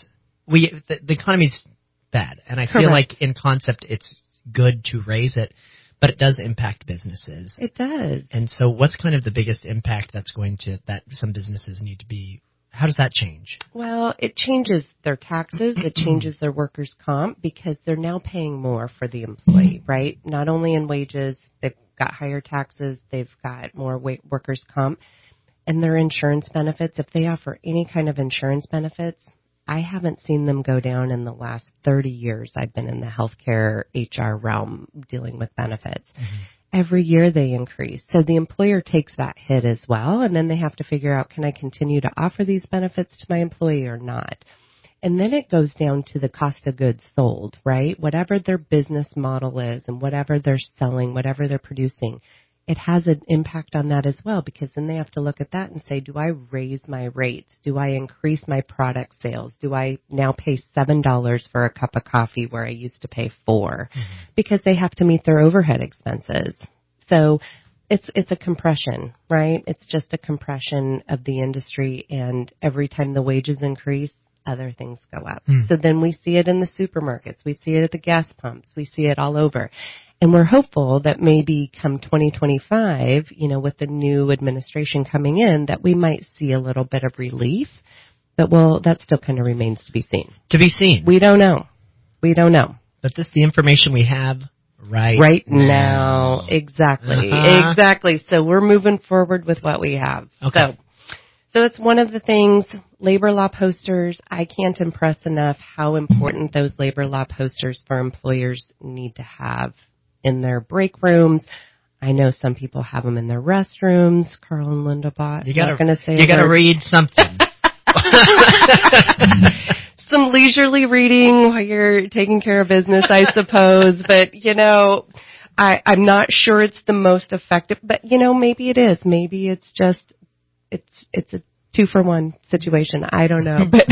the economy's bad, and I feel like in concept it's good to raise it, but it does impact businesses. It does. And so what's kind of the biggest impact that some businesses need to be, how does that change? Well, it changes their taxes, it changes their workers' comp, because they're now paying more for the employee, right? Not only in wages, they've got higher taxes, they've got more workers' comp, and their insurance benefits, if they offer any kind of insurance benefits, I haven't seen them go down in the last 30 years I've been in the healthcare HR realm dealing with benefits. Mm-hmm. Every year they increase. So the employer takes that hit as well, and then they have to figure out, can I continue to offer these benefits to my employee or not? And then it goes down to the cost of goods sold, right? Whatever their business model is and whatever they're selling, whatever they're producing, it has an impact on that as well, because then they have to look at that and say, do I raise my rates? Do I increase my product sales? Do I now pay $7 for a cup of coffee where I used to pay $4? Mm-hmm. Because they have to meet their overhead expenses. So it's a compression, right? It's just a compression of the industry, and every time the wages increase, other things go up. So then we see it in the supermarkets. We see it at the gas pumps. We see it all over. And we're hopeful that maybe come 2025, with the new administration coming in, that we might see a little bit of relief. But, that still kind of remains to be seen. To be seen. We don't know. But this is the information we have right now. Exactly. Uh-huh. Exactly. So we're moving forward with what we have. Okay. So it's one of the things, labor law posters, I can't impress enough how important those labor law posters for employers need to have in their break rooms. I know some people have them in their restrooms. Carl and Linda Bott. You gotta read something. Some leisurely reading while you're taking care of business, I suppose. But, I'm not sure it's the most effective. But, maybe it is. Maybe it's just, it's a 2-for-1 situation. I don't know. But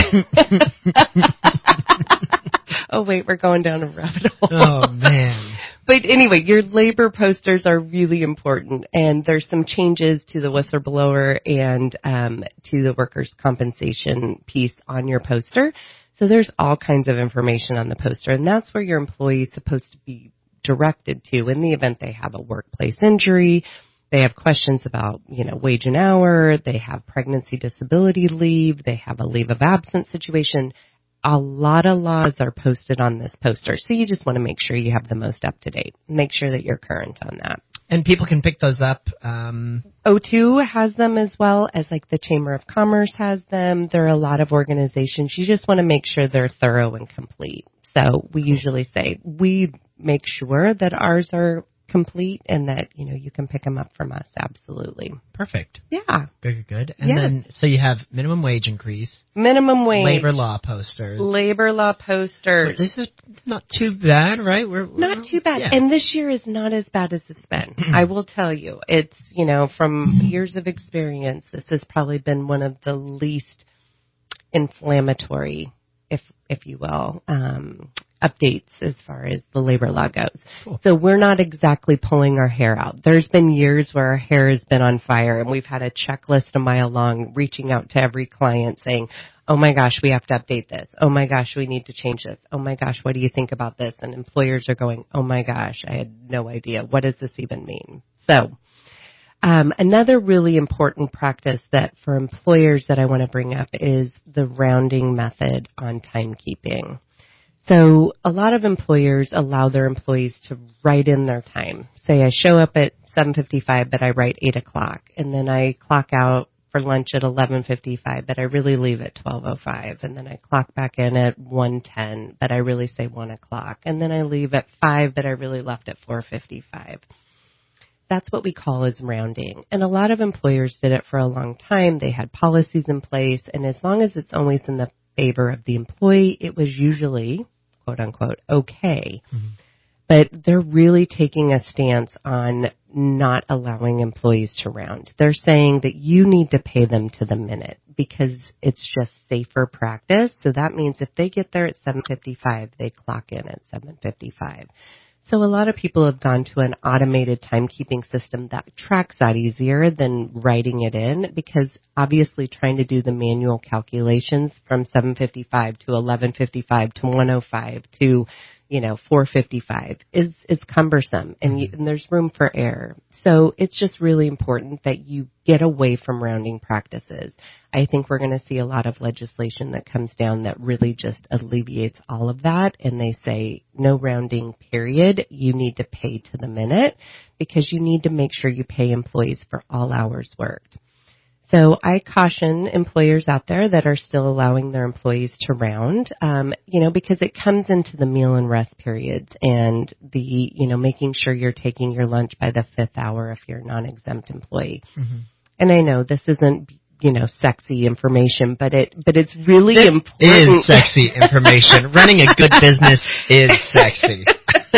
oh, wait, we're going down a rabbit hole. Oh, man. But anyway, your labor posters are really important, and there's some changes to the whistleblower and to the workers' compensation piece on your poster. So there's all kinds of information on the poster, and that's where your employee is supposed to be directed to in the event they have a workplace injury. They have questions about, wage and hour. They have pregnancy disability leave. They have a leave of absence situation. A lot of laws are posted on this poster, so you just want to make sure you have the most up-to-date. Make sure that you're current on that. And people can pick those up. O2 has them, as well as the Chamber of Commerce has them. There are a lot of organizations. You just want to make sure they're thorough and complete. So we usually say we make sure that ours are complete and that, you can pick them up from us. Absolutely. Perfect. Yeah. Good. And then, so you have minimum wage increase. Minimum wage. Labor law posters. This is not too bad, right? Not too bad. Yeah. And this year is not as bad as it's been. I will tell you. It's, from years of experience, this has probably been one of the least inflammatory, if you will, updates as far as the labor law goes. Cool. So we're not exactly pulling our hair out. There's been years where our hair has been on fire, and we've had a checklist a mile long reaching out to every client saying, oh my gosh, we have to update this. Oh my gosh, we need to change this. Oh my gosh, what do you think about this? And employers are going, oh my gosh, I had no idea. What does this even mean? So another really important practice that for employers that I want to bring up is the rounding method on timekeeping. So a lot of employers allow their employees to write in their time. Say I show up at 7:55, but I write 8 o'clock, and then I clock out for lunch at 11:55, but I really leave at 12:05, and then I clock back in at 1:10, but I really say 1 o'clock, and then I leave at 5, but I really left at 4:55. That's what we call as rounding. And a lot of employers did it for a long time. They had policies in place, and as long as it's always in the favor of the employee, it was usually, quote unquote, okay. Mm-hmm. But they're really taking a stance on not allowing employees to round. They're saying that you need to pay them to the minute because it's just safer practice. So that means if they get there at 7:55, they clock in at 7:55. So a lot of people have gone to an automated timekeeping system that tracks that easier than writing it in, because obviously trying to do the manual calculations from 7:55 to 11:55 to 1:05 to 4:55 is cumbersome, and there's room for error. So it's just really important that you get away from rounding practices. I think we're going to see a lot of legislation that comes down that really just alleviates all of that, and they say no rounding, period. You need to pay to the minute, because you need to make sure you pay employees for all hours worked. So I caution employers out there that are still allowing their employees to round, because it comes into the meal and rest periods, and the, making sure you're taking your lunch by the 5th hour if you're a non-exempt employee. Mm-hmm. And I know this isn't, sexy information, but it's really important. This is sexy information. Running a good business is sexy.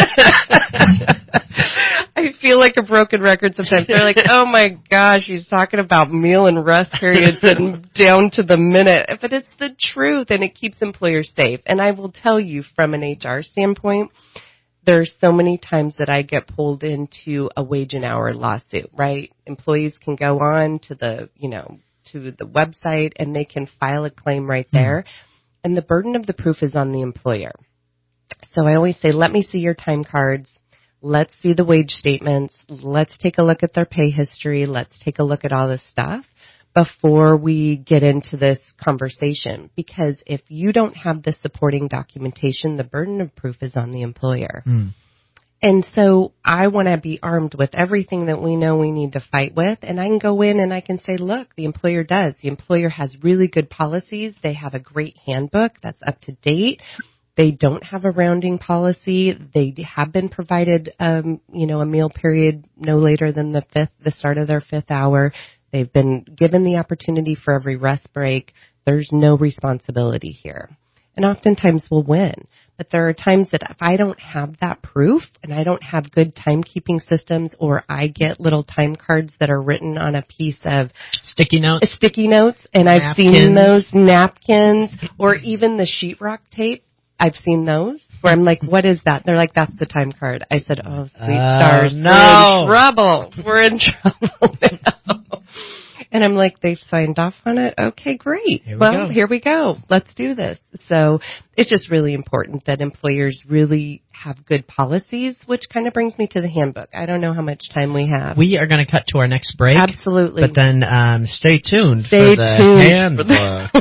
I feel like a broken record sometimes. They're like, oh my gosh, he's talking about meal and rest periods and down to the minute. But it's the truth, and it keeps employers safe. And I will tell you, from an HR standpoint, there's so many times that I get pulled into a wage and hour lawsuit, right? Employees can go on to the, to the website, and they can file a claim right there. And the burden of the proof is on the employer. So I always say, let me see your time cards. Let's see the wage statements. Let's take a look at their pay history. Let's take a look at all this stuff before we get into this conversation. Because if you don't have the supporting documentation, the burden of proof is on the employer. And so I want to be armed with everything that we know we need to fight with. And I can go in and I can say, look, the employer does. The employer has really good policies. They have a great handbook that's up to date. They don't have a rounding policy. They have been provided, a meal period no later than the start of their 5th hour. They've been given the opportunity for every rest break. There's no responsibility here. And oftentimes we'll win. But there are times that if I don't have that proof, and I don't have good timekeeping systems, or I get little time cards that are written on a piece of sticky notes, and napkins. I've seen those, napkins, or even the sheetrock tape. I've seen those where I'm like, what is that? They're like, that's the time card. I said, oh, sweet stars, no. We're in trouble now. And I'm like, they've signed off on it? Okay, great. Here we go. Let's do this. So it's just really important that employers really have good policies, which kind of brings me to the handbook. I don't know how much time we have. We are going to cut to our next break. Absolutely. But then stay tuned for the handbook.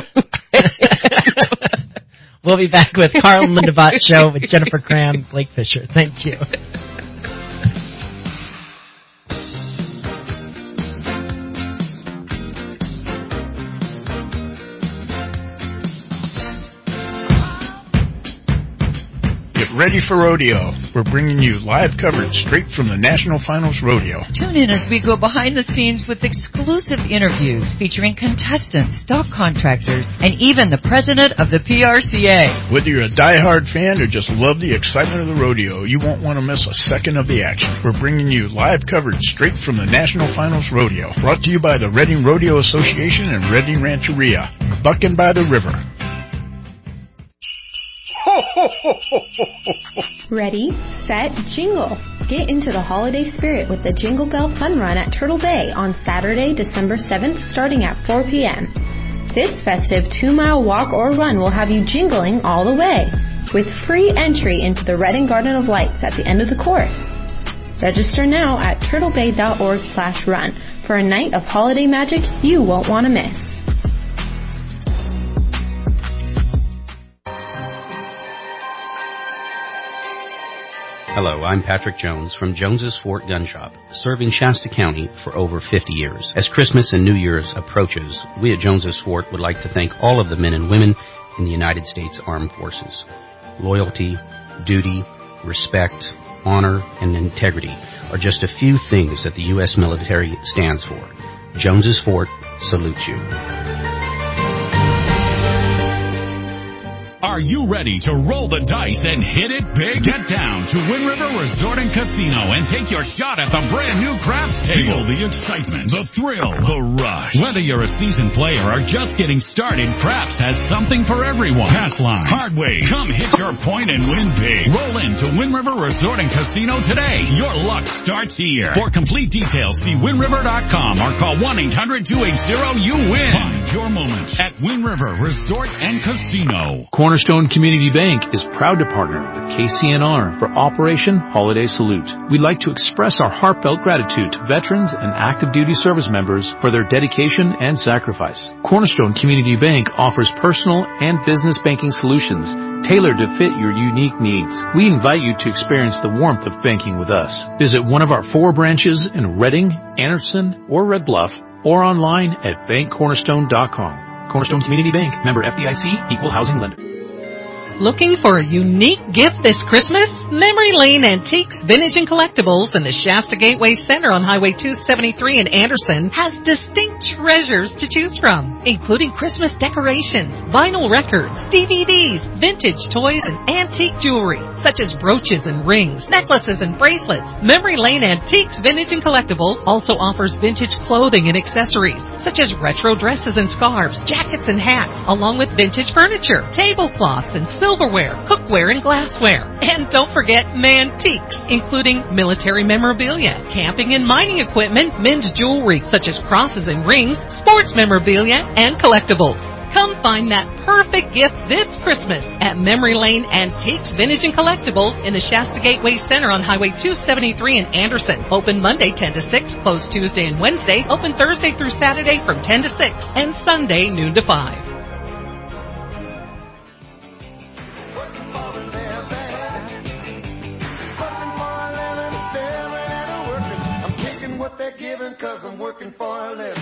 We'll be back with Carl and Linda Bott Show with Jennifer Cram, Blake Fisher. Thank you. Ready for rodeo. We're bringing you live coverage straight from the National Finals Rodeo. Tune in as we go behind the scenes with exclusive interviews featuring contestants, stock contractors, and even the president of the PRCA. Whether you're a diehard fan or just love the excitement of the rodeo, you won't want to miss a second of the action. We're bringing you live coverage straight from the National Finals Rodeo. Brought to you by the Redding Rodeo Association and Redding Rancheria. Bucking by the river. Ready, set, jingle. Get into the holiday spirit with the Jingle Bell Fun Run at Turtle Bay on Saturday, December 7th, starting at 4 p.m. This festive 2-mile walk or run will have you jingling all the way, with free entry into the Redding Garden of Lights at the end of the course. Register now at turtlebay.org/run for a night of holiday magic you won't want to miss. Hello, I'm Patrick Jones from Jones's Fort Gun Shop, serving Shasta County for over 50 years. As Christmas and New Year's approaches, we at Jones's Fort would like to thank all of the men and women in the United States Armed Forces. Loyalty, duty, respect, honor, and integrity are just a few things that the U.S. military stands for. Jones's Fort salutes you. Are you ready to roll the dice and hit it big? Get down to Wind River Resort and Casino and take your shot at the brand new craps table. Feel the excitement, the thrill, the rush. Whether you're a seasoned player or just getting started, Craps has something for everyone. Pass line, hard way. Come hit your point and win big. Roll into Wind River Resort and Casino today. Your luck starts here. For complete details, see windriver.com or call 1-800-280-YOU-WIN. Find your moment at Wind River Resort and Casino. Cornerstone Community Bank is proud to partner with KCNR for Operation Holiday Salute. We'd like to express our heartfelt gratitude to veterans and active duty service members for their dedication and sacrifice. Cornerstone Community Bank offers personal and business banking solutions tailored to fit your unique needs. We invite you to experience the warmth of banking with us. Visit one of our 4 branches in Reading, Anderson, or Red Bluff, or online at bankcornerstone.com. Cornerstone Community Bank, member FDIC, equal housing lender. Looking for a unique gift this Christmas? Memory Lane Antiques, Vintage, and Collectibles in the Shasta Gateway Center on Highway 273 in Anderson has distinct treasures to choose from, including Christmas decorations, vinyl records, DVDs, vintage toys, and antique jewelry, such as brooches and rings, necklaces and bracelets. Memory Lane Antiques, Vintage, and Collectibles also offers vintage clothing and accessories, such as retro dresses and scarves, jackets and hats, along with vintage furniture, tablecloths, and silverware, cookware, and glassware. And don't forget Mantiques, including military memorabilia, camping and mining equipment, men's jewelry such as crosses and rings, sports memorabilia, and collectibles. Come find that perfect gift this Christmas at Memory Lane Antiques, Vintage, and Collectibles in the Shasta Gateway Center on Highway 273 in Anderson. Open Monday 10 to 6, closed Tuesday and Wednesday, open Thursday through Saturday from 10 to 6, and Sunday noon to 5. Cause I'm working for a living.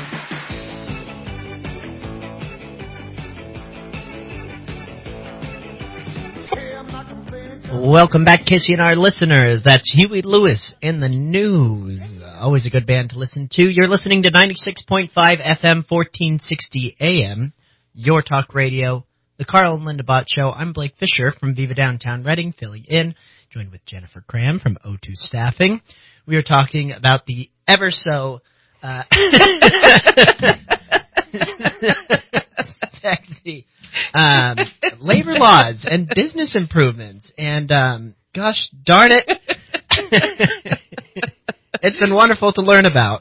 Welcome back, KCNR listeners. That's Huey Lewis in the news. Always a good band to listen to. You're listening to 96.5 FM, 1460 AM, Your Talk Radio, the Carl and Linda Bott Show. I'm Blake Fisher from Viva Downtown Reading, filling in, joined with Jennifer Cram from O2 Staffing. We are talking about the ever so sexy labor laws and business improvements. And gosh darn it, it's been wonderful to learn about.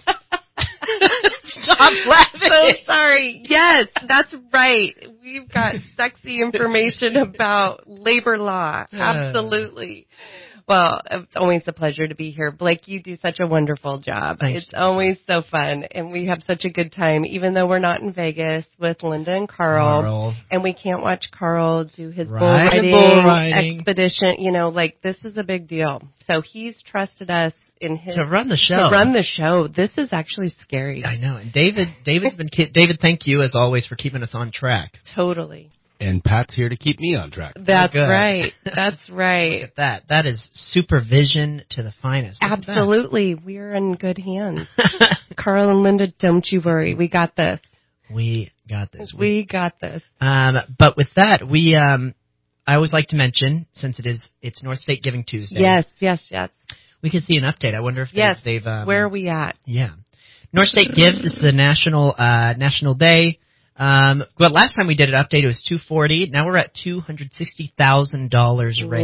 Stop laughing. So sorry. Yes, that's right. We've got sexy information about labor law. Absolutely. Well, it's always a pleasure to be here. Blake, you do such a wonderful job. Thanks. It's always so fun, and we have such a good time, even though we're not in Vegas with Linda and Carl. And we can't watch Carl do his bull riding expedition. You know, like, this is a big deal. So he's trusted us to run the show. To run the show. This is actually scary. I know. And David's been David, thank you as always for keeping us on track. Totally. And Pat's here to keep me on track. That's right. That's right. Look at that. That is supervision to the finest. Absolutely. We're in good hands. Carl and Linda, don't you worry. We got this. We got this. We got this. But with that, I always like to mention, since it's North State Giving Tuesday. Yes. We can see an update. I wonder if they've where are we at? Yeah. North State Gives. This is the national day. But last time we did an update, it was $240. Now we're at $260,000 raised.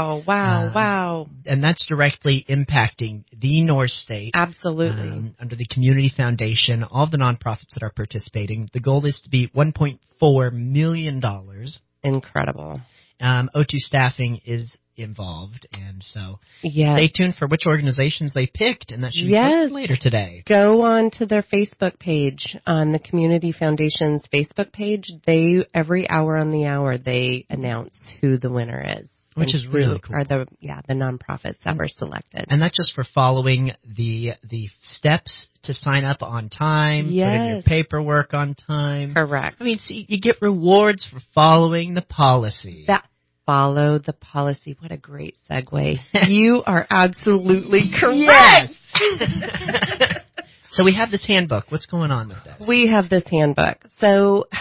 Wow. And that's directly impacting the North State. Absolutely. Under the Community Foundation, all of the nonprofits that are participating. The goal is to be $1.4 million. Incredible. O2 Staffing is involved, and so stay tuned for which organizations they picked, and that should be posted later today. Go on to their Facebook page, on the Community Foundation's Facebook page. Every hour on the hour they announce who the winner is, which is really cool. Are the nonprofits that were selected, and that's just for following the steps to sign up on time, put in your paperwork on time. Correct. I mean, see, you get rewards for following the policy. Follow the policy. What a great segue. You are absolutely correct. Yes. So we have this handbook. What's going on with this? We have this handbook. So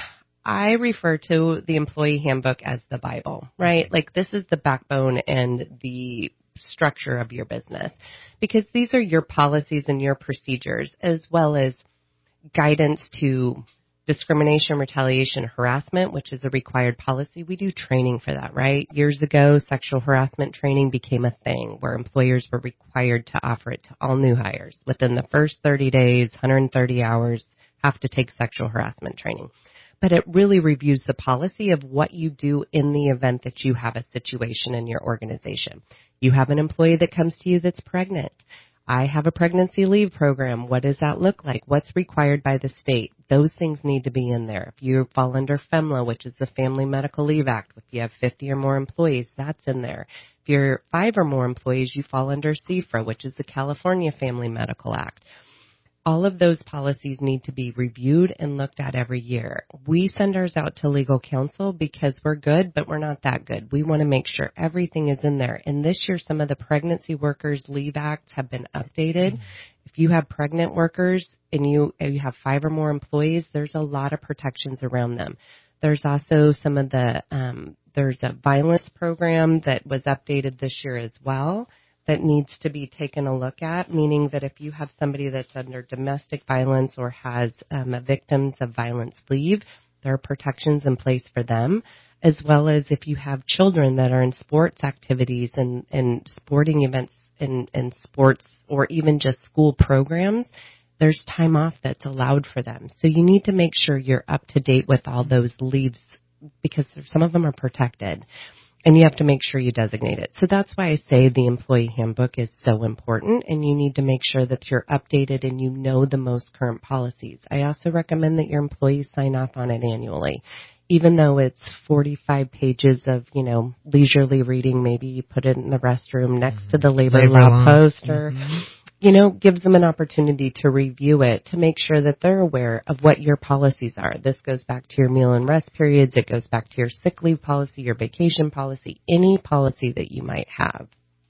I refer to the employee handbook as the Bible, right? Like this is the backbone and the structure of your business because these are your policies and your procedures as well as guidance to discrimination, retaliation, harassment, which is a required policy. We do training for that, right? Years ago, sexual harassment training became a thing where employers were required to offer it to all new hires. Within the first 30 days, 130 hours, have to take sexual harassment training. But it really reviews the policy of what you do in the event that you have a situation in your organization. You have an employee that comes to you that's pregnant. I have a pregnancy leave program. What does that look like? What's required by the state? Those things need to be in there. If you fall under FEMLA, which is the Family Medical Leave Act, if you have 50 or more employees, that's in there. If you're 5 or more employees, you fall under CFRA, which is the California Family Medical Act. All of those policies need to be reviewed and looked at every year. We send ours out to legal counsel because we're good, but we're not that good. We want to make sure everything is in there. And this year, some of the Pregnancy Workers Leave Acts have been updated. If you have pregnant workers and you have 5 or more employees, there's a lot of protections around them. There's also some of the, there's a violence program that was updated this year as well that needs to be taken a look at, meaning that if you have somebody that's under domestic violence or has victims of violence leave, there are protections in place for them, as well as if you have children that are in sports activities and sporting events and sports or even just school programs, there's time off that's allowed for them. So you need to make sure you're up to date with all those leaves because some of them are protected. And you have to make sure you designate it. So that's why I say the employee handbook is so important, and you need to make sure that you're updated and you know the most current policies. I also recommend that your employees sign off on it annually. Even though it's 45 pages of, leisurely reading, maybe you put it in the restroom next to the labor law poster. Gives them an opportunity to review it, to make sure that they're aware of what your policies are. This goes back to your meal and rest periods. It goes back to your sick leave policy, your vacation policy, any policy that you might have.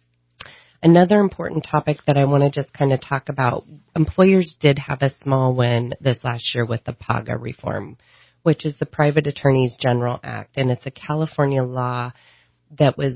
Another important topic that I want to just kind of talk about, employers did have a small win this last year with the PAGA reform, which is the Private Attorneys General Act, and it's a California law that was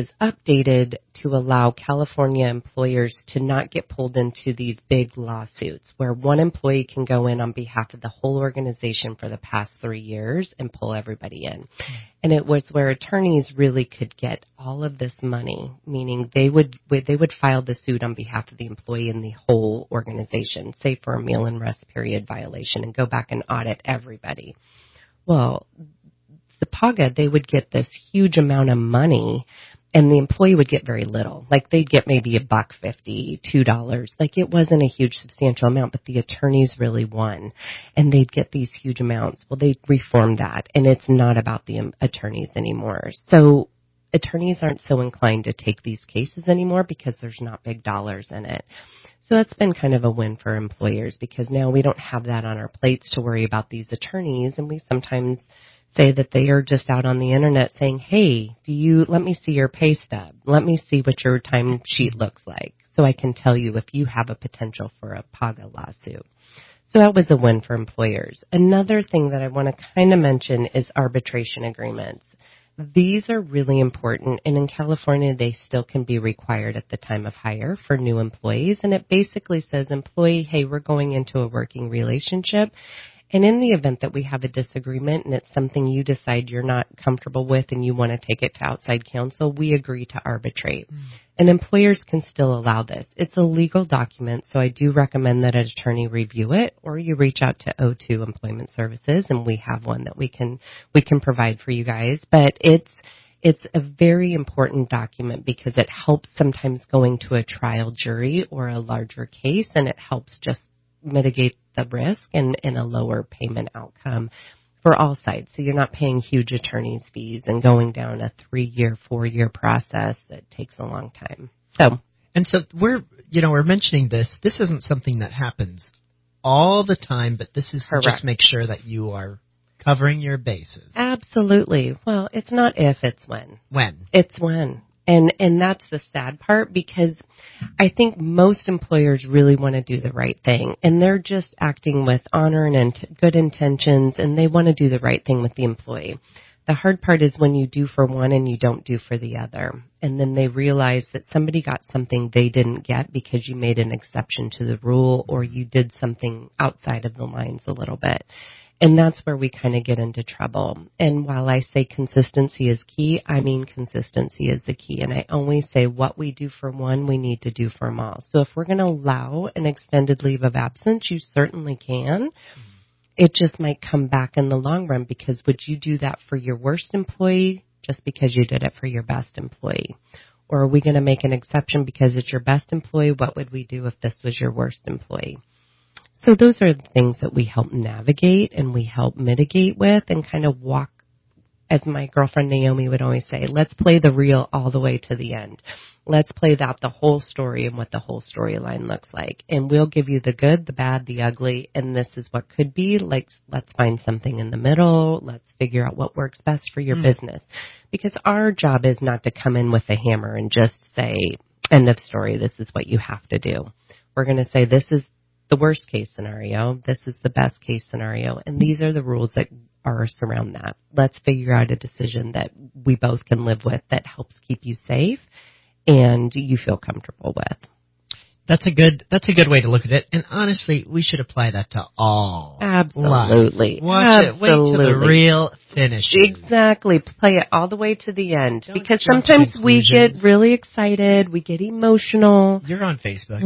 updated to allow California employers to not get pulled into these big lawsuits where one employee can go in on behalf of the whole organization for the past 3 years and pull everybody in. And it was where attorneys really could get all of this money, meaning they would file the suit on behalf of the employee and the whole organization, say for a meal and rest period violation, and go back and audit everybody. Well, the PAGA, they would get this huge amount of money, and the employee would get very little. Like they'd get maybe $1.50, $2. Like it wasn't a huge substantial amount, but the attorneys really won, and they'd get these huge amounts. Well, they reformed that, and it's not about the attorneys anymore. So attorneys aren't so inclined to take these cases anymore because there's not big dollars in it. So that's been kind of a win for employers because now we don't have that on our plates to worry about these attorneys, and we sometimes say that they are just out on the internet saying, hey, let me see your pay stub. Let me see what your time sheet looks like so I can tell you if you have a potential for a PAGA lawsuit. So that was a win for employers. Another thing that I want to kind of mention is arbitration agreements. These are really important, and in California, they still can be required at the time of hire for new employees. And it basically says, employee, hey, we're going into a working relationship. And in the event that we have a disagreement and it's something you decide you're not comfortable with and you want to take it to outside counsel, we agree to arbitrate. And employers can still allow this. It's a legal document, so I do recommend that an attorney review it, or you reach out to O2 Employment Services, and we have one that we can provide for you guys. But it's a very important document because it helps sometimes going to a trial jury or a larger case, and it helps just mitigate the risk and a lower payment outcome for all sides. So you're not paying huge attorney's fees and going down a 3-year, 4-year process that takes a long time. So we're mentioning this. This isn't something that happens all the time, but this is to just make sure that you are covering your bases. Absolutely. Well, it's not if, it's when. When? It's when. And that's the sad part, because I think most employers really want to do the right thing, and they're just acting with honor and good intentions, and they want to do the right thing with the employee. The hard part is when you do for one and you don't do for the other, and then they realize that somebody got something they didn't get because you made an exception to the rule, or you did something outside of the lines a little bit. And that's where we kind of get into trouble. And while I say consistency is key, I mean consistency is the key. And I always say what we do for one, we need to do for them all. So if we're going to allow an extended leave of absence, you certainly can. It just might come back in the long run, because would you do that for your worst employee just because you did it for your best employee? Or are we going to make an exception because it's your best employee? What would we do if this was your worst employee? So those are the things that we help navigate and we help mitigate with, and kind of walk, as my girlfriend Naomi would always say, let's play the reel all the way to the end. Let's play out the whole story and what the whole storyline looks like. And we'll give you the good, the bad, the ugly, and this is what could be. Like, let's find something in the middle. Let's figure out what works best for your business. Because our job is not to come in with a hammer and just say, end of story, this is what you have to do. We're going to say, this is the worst case scenario, this is the best case scenario, and these are the rules that are surround that. Let's figure out a decision that we both can live with, that helps keep you safe and you feel comfortable with. That's a good way to look at it. And honestly, we should apply that to all. Absolutely. Watch it. Wait to the real finish. Exactly. Play it all the way to the end. Because sometimes we get really excited. We get emotional. You're on Facebook.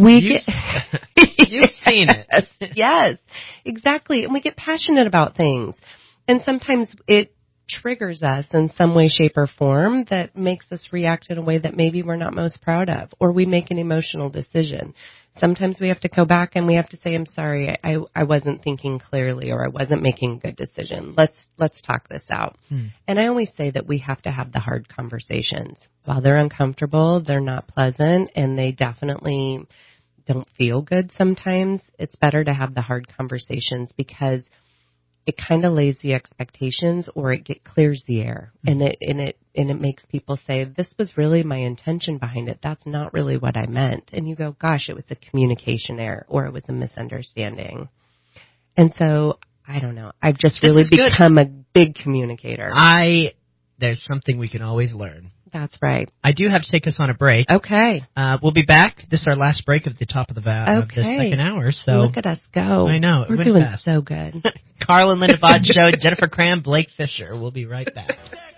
You've seen it. Yes, exactly. And we get passionate about things. And sometimes it triggers us in some way, shape, or form that makes us react in a way that maybe we're not most proud of, or we make an emotional decision. Sometimes we have to go back and we have to say, I'm sorry, I wasn't thinking clearly, or I wasn't making a good decision. Let's talk this out. And I always say that we have to have the hard conversations. While they're uncomfortable, they're not pleasant, and they definitely don't feel good sometimes. It's better to have the hard conversations, because it kind of lays the expectations, or it clears the air, and it makes people say, this was really my intention behind it. That's not really what I meant. And you go, gosh, it was a communication error, or it was a misunderstanding. And so, I don't know. I've just really become a big communicator. There's something we can always learn. That's right. I do have to take us on a break. Okay. We'll be back. This is our last break of the top of the of the second hour. So look at us go. I know. We're doing fast. So good. Carl and Linda Bott Show, Jennifer Cram, Blake Fisher. We'll be right back.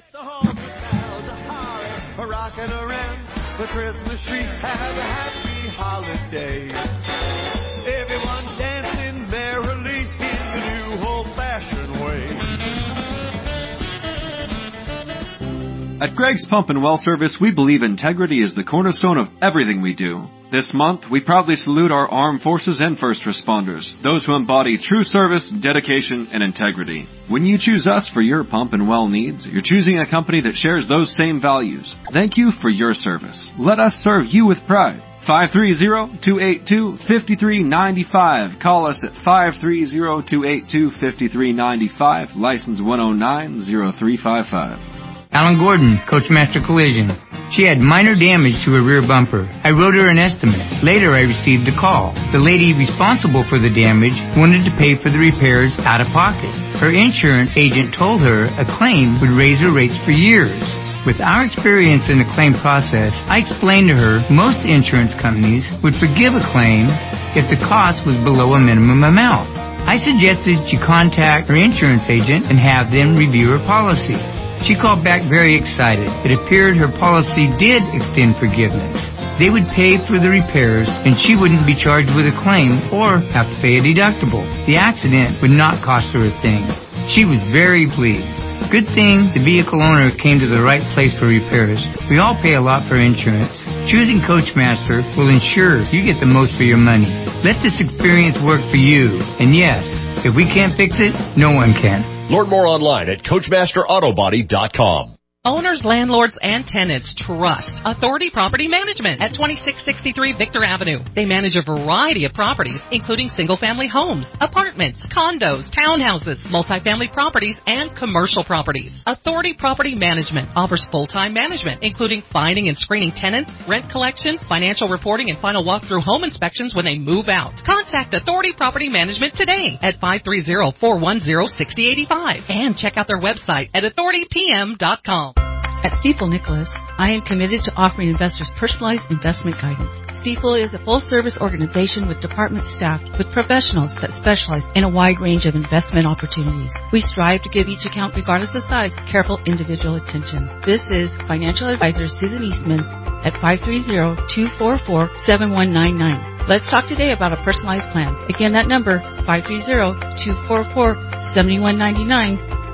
Rocking around the Christmas tree, have a happy holiday. Everyone dancing merrily in the new old-fashioned way. At Greg's Pump and Well Service, we believe integrity is the cornerstone of everything we do. This month, we proudly salute our armed forces and first responders, those who embody true service, dedication, and integrity. When you choose us for your pump and well needs, you're choosing a company that shares those same values. Thank you for your service. Let us serve you with pride. 530-282-5395. Call us at 530-282-5395. License 109-0355. Alan Gordon, Coachmaster Collision. She had minor damage to her rear bumper. I wrote her an estimate. Later, I received a call. The lady responsible for the damage wanted to pay for the repairs out of pocket. Her insurance agent told her a claim would raise her rates for years. With our experience in the claim process, I explained to her most insurance companies would forgive a claim if the cost was below a minimum amount. I suggested she contact her insurance agent and have them review her policy. She called back very excited. It appeared her policy did extend forgiveness. They would pay for the repairs, and she wouldn't be charged with a claim or have to pay a deductible. The accident would not cost her a thing. She was very pleased. Good thing the vehicle owner came to the right place for repairs. We all pay a lot for insurance. Choosing Coachmaster will ensure you get the most for your money. Let this experience work for you. And yes, if we can't fix it, no one can. Learn more online at CoachmasterAutobody.com. Owners, landlords, and tenants trust Authority Property Management at 2663 Victor Avenue. They manage a variety of properties, including single-family homes, apartments, condos, townhouses, multifamily properties, and commercial properties. Authority Property Management offers full-time management, including finding and screening tenants, rent collection, financial reporting, and final walkthrough home inspections when they move out. Contact Authority Property Management today at 530-410-6085 and check out their website at authoritypm.com. At Stifel Nicholas, I am committed to offering investors personalized investment guidance. Stifel is a full-service organization with department staffed with professionals that specialize in a wide range of investment opportunities. We strive to give each account, regardless of size, careful individual attention. This is financial advisor Susan Eastman at 530-244-7199. Let's talk today about a personalized plan. Again, that number, 530-244-7199.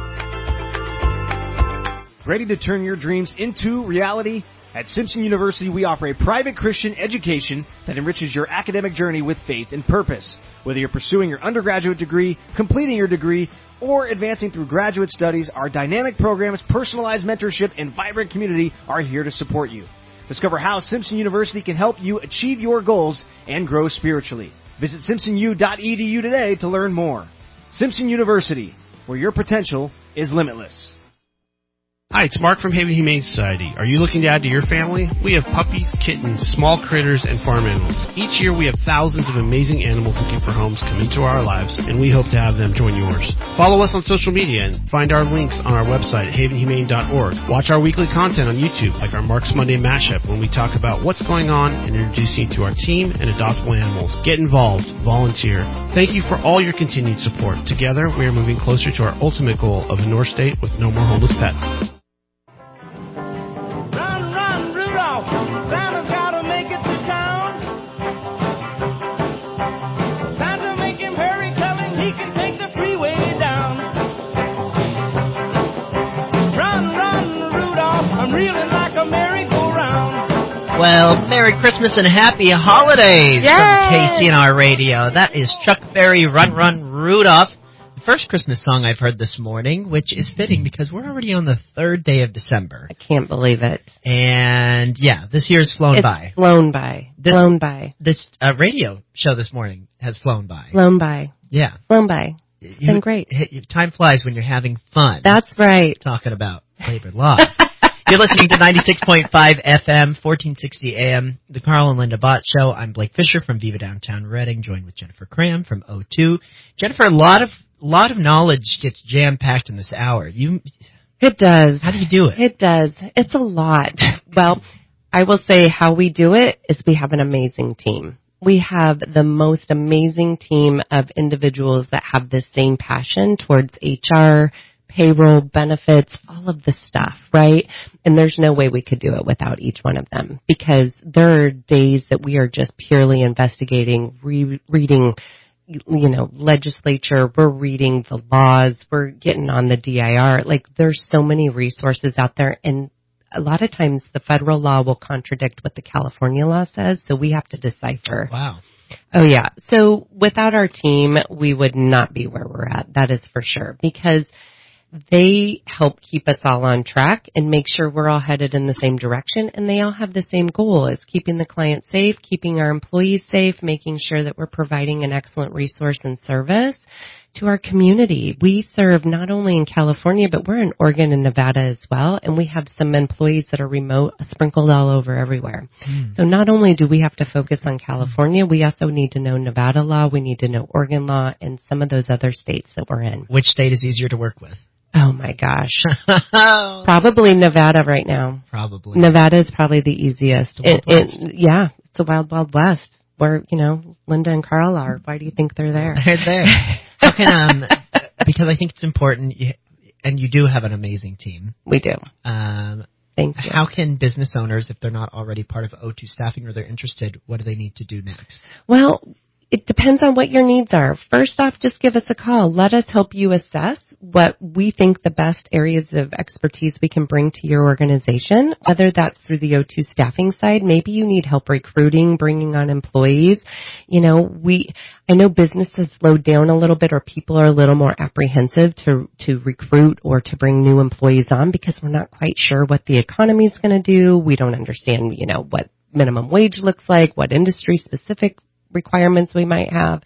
Ready to turn your dreams into reality? At Simpson University, we offer a private Christian education that enriches your academic journey with faith and purpose. Whether you're pursuing your undergraduate degree, completing your degree, or advancing through graduate studies, our dynamic programs, personalized mentorship, and vibrant community are here to support you. Discover how Simpson University can help you achieve your goals and grow spiritually. Visit simpsonu.edu today to learn more. Simpson University, where your potential is limitless. Hi, it's Mark from Haven Humane Society. Are you looking to add to your family? We have puppies, kittens, small critters, and farm animals. Each year we have thousands of amazing animals looking for homes come into our lives, and we hope to have them join yours. Follow us on social media and find our links on our website at havenhumane.org. Watch our weekly content on YouTube, like our Mark's Monday Mashup, when we talk about what's going on and introduce you to our team and adoptable animals. Get involved. Volunteer. Thank you for all your continued support. Together, we are moving closer to our ultimate goal of a North State with no more homeless pets. Santa's gotta make it to town. Santa make him hurry, tell him he can take the freeway down. Run, run, Rudolph, I'm reeling like a merry-go-round. Well, Merry Christmas and Happy Holidays from KCNR Radio. That is Chuck Berry, Run, Run, Rudolph. First Christmas song I've heard this morning, which is fitting because we're already on the 3rd day of December. I can't believe it. And yeah, this year's flown by. Flown by. This radio show this morning has flown by. Flown by. Yeah. Flown by. It's been great. Time flies when you're having fun. That's right. Talking about labor laws. You're listening to 96.5 FM, 1460 AM, the Carl and Linda Bott Show. I'm Blake Fisher from Viva Downtown Reading, joined with Jennifer Cram from O2. Jennifer, a lot of knowledge gets jam-packed in this hour. It does. How do you do it? It does. It's a lot. Well, I will say how we do it is we have an amazing team. We have the most amazing team of individuals that have the same passion towards HR, payroll, benefits, all of the stuff, right? And there's no way we could do it without each one of them, because there are days that we are just purely investigating, reading, legislature, we're reading the laws, we're getting on the DIR. Like, there's so many resources out there, and a lot of times the federal law will contradict what the California law says, so we have to decipher. Wow. Oh, yeah. So without our team, we would not be where we're at. That is for sure, because they help keep us all on track and make sure we're all headed in the same direction, and they all have the same goal. It's keeping the client safe, keeping our employees safe, making sure that we're providing an excellent resource and service to our community. We serve not only in California, but we're in Oregon and Nevada as well, and we have some employees that are remote, sprinkled all over everywhere. So not only do we have to focus on California, we also need to know Nevada law, we need to know Oregon law, and some of those other states that we're in. Which state is easier to work with? Oh, my gosh. Probably Nevada right now. Probably. Nevada is probably the easiest. It's the Wild, Wild West, where, Linda and Carl are. Why do you think they're there? They're there. How can, because I think it's important, and you do have an amazing team. We do. Thank you. How can business owners, if they're not already part of O2 staffing or they're interested, what do they need to do next? Well, it depends on what your needs are. First off, just give us a call. Let us help you assess what we think the best areas of expertise we can bring to your organization, whether that's through the O2 staffing side. Maybe you need help recruiting, bringing on employees. You know, I know business has slowed down a little bit, or people are a little more apprehensive to recruit or to bring new employees on because we're not quite sure what the economy is going to do. We don't understand, you know, what minimum wage looks like, what industry specific requirements we might have.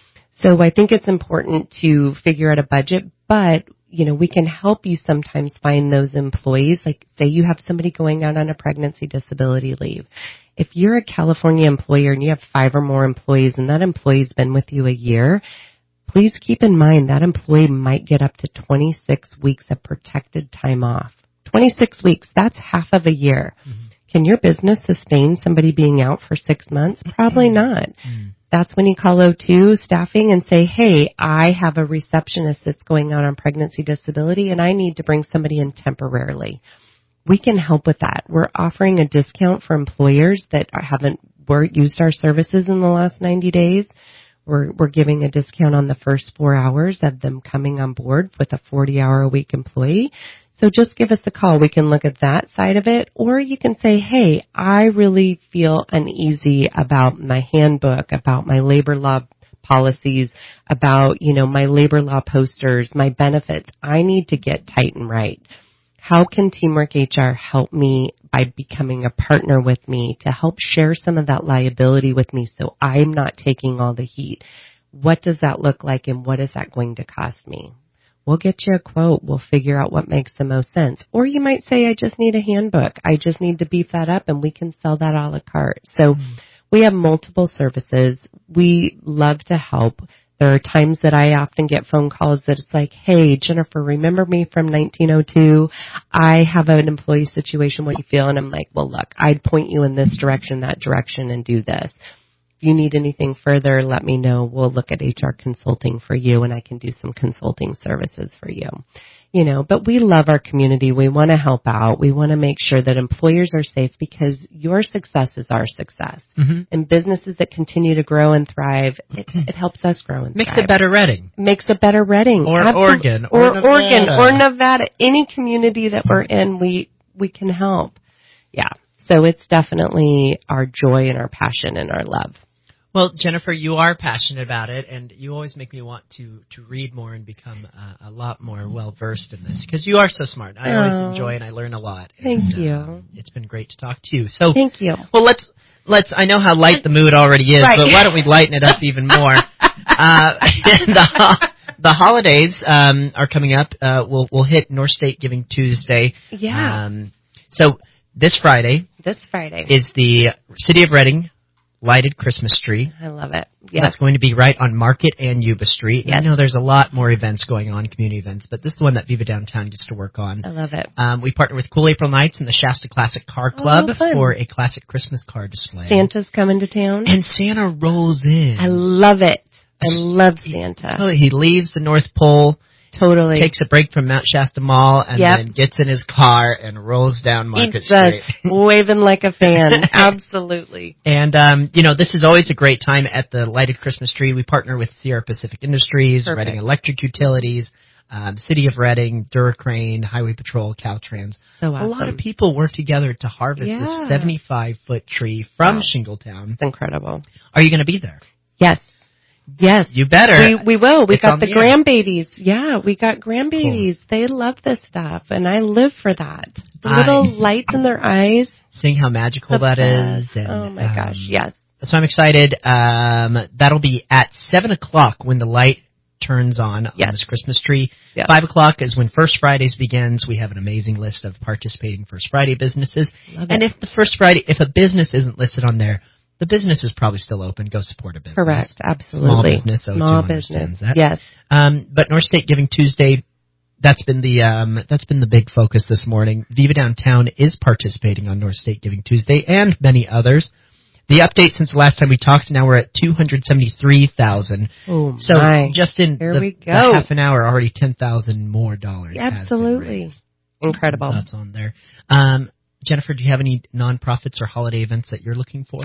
So I think it's important to figure out a budget, but you know, we can help you sometimes find those employees. Like say you have somebody going out on a pregnancy disability leave. If you're a California employer and you have 5 or more employees and that employee's been with you a year, please keep in mind that employee might get up to 26 weeks of protected time off. 26 weeks, that's half of a year. Mm-hmm. Can your business sustain somebody being out for 6 months? Probably not. Mm-hmm. That's when you call O2 staffing and say, hey, I have a receptionist that's going out on pregnancy disability and I need to bring somebody in temporarily. We can help with that. We're offering a discount for employers that haven't used our services in the last 90 days. We're giving a discount on the first 4 hours of them coming on board with a 40-hour-a-week employee. So just give us a call. We can look at that side of it. Or you can say, hey, I really feel uneasy about my handbook, about my labor law policies, about, you know, my labor law posters, my benefits. I need to get tight and right. How can Teamwork HR help me by becoming a partner with me to help share some of that liability with me so I'm not taking all the heat? What does that look like and what is that going to cost me? We'll get you a quote. We'll figure out what makes the most sense. Or you might say, I just need a handbook. I just need to beef that up and we can sell that a la carte. So we have multiple services. We love to help. There are times that I often get phone calls that it's like, hey, Jennifer, remember me from 1902? I have an employee situation. What do you feel? And I'm like, well, look, I'd point you in this direction, that direction, and do this. If you need anything further, let me know. We'll look at HR consulting for you, and I can do some consulting services for you. You know, but we love our community. We want to help out. We want to make sure that employers are safe because your success is our success. Mm-hmm. And businesses that continue to grow and thrive, it helps us grow and Makes thrive. a better Reading. Makes a better Reading. Or Oregon. Or Oregon. Or Nevada. Any community that we're in, we can help. Yeah. So it's definitely our joy and our passion and our love. Well, Jennifer, you are passionate about it, and you always make me want to read more and become a lot more well-versed in this, because you are so smart. I always enjoy and I learn a lot. Thank you. It's been great to talk to you. So, thank you. Well, let's. I know how light the mood already is, right. But why don't we lighten it up even more? The holidays are coming up. We'll hit North State Giving Tuesday. Yeah. So this Friday is the City of Reading lighted Christmas tree. I love it. Yeah. That's going to be right on Market and Yuba Street. Yes. I know there's a lot more events going on, community events, but this is the one that Viva Downtown gets to work on. I love it. We partner with Cool April Nights and the Shasta Classic Car Club for a classic Christmas car display. Santa's coming to town. And Santa rolls in. I love it. I love Santa. He leaves the North Pole. Totally. Takes a break from Mount Shasta Mall and then gets in his car and rolls down Market Street. Waving like a fan. Absolutely. And, this is always a great time at the lighted Christmas tree. We partner with Sierra Pacific Industries, Perfect. Reading Electric Utilities, City of Reading, Duracrane, Highway Patrol, Caltrans. So awesome. A lot of people work together to harvest this 75-foot tree from Shingletown. It's incredible. Are you going to be there? Yes. Yes. You better. We will. We got the grandbabies. Yeah, we got grandbabies. Cool. They love this stuff, and I live for that. The little lights in their eyes. Seeing how magical that is. And, oh, my gosh, yes. So I'm excited. That'll be at 7 o'clock when the light turns on this Christmas tree. Yes. 5 o'clock is when First Fridays begins. We have an amazing list of participating First Friday businesses. And if a business isn't listed on there, the business is probably still open. Go support a business. Correct. Absolutely. Small business. That. Yes. But North State Giving Tuesday, that's been the big focus this morning. Viva Downtown is participating on North State Giving Tuesday and many others. The update since the last time we talked, now we're at 273,000. Oh, so just in the half an hour, already $10,000 more dollars. Absolutely. Incredible. That's on there. Jennifer, do you have any nonprofits or holiday events that you're looking for?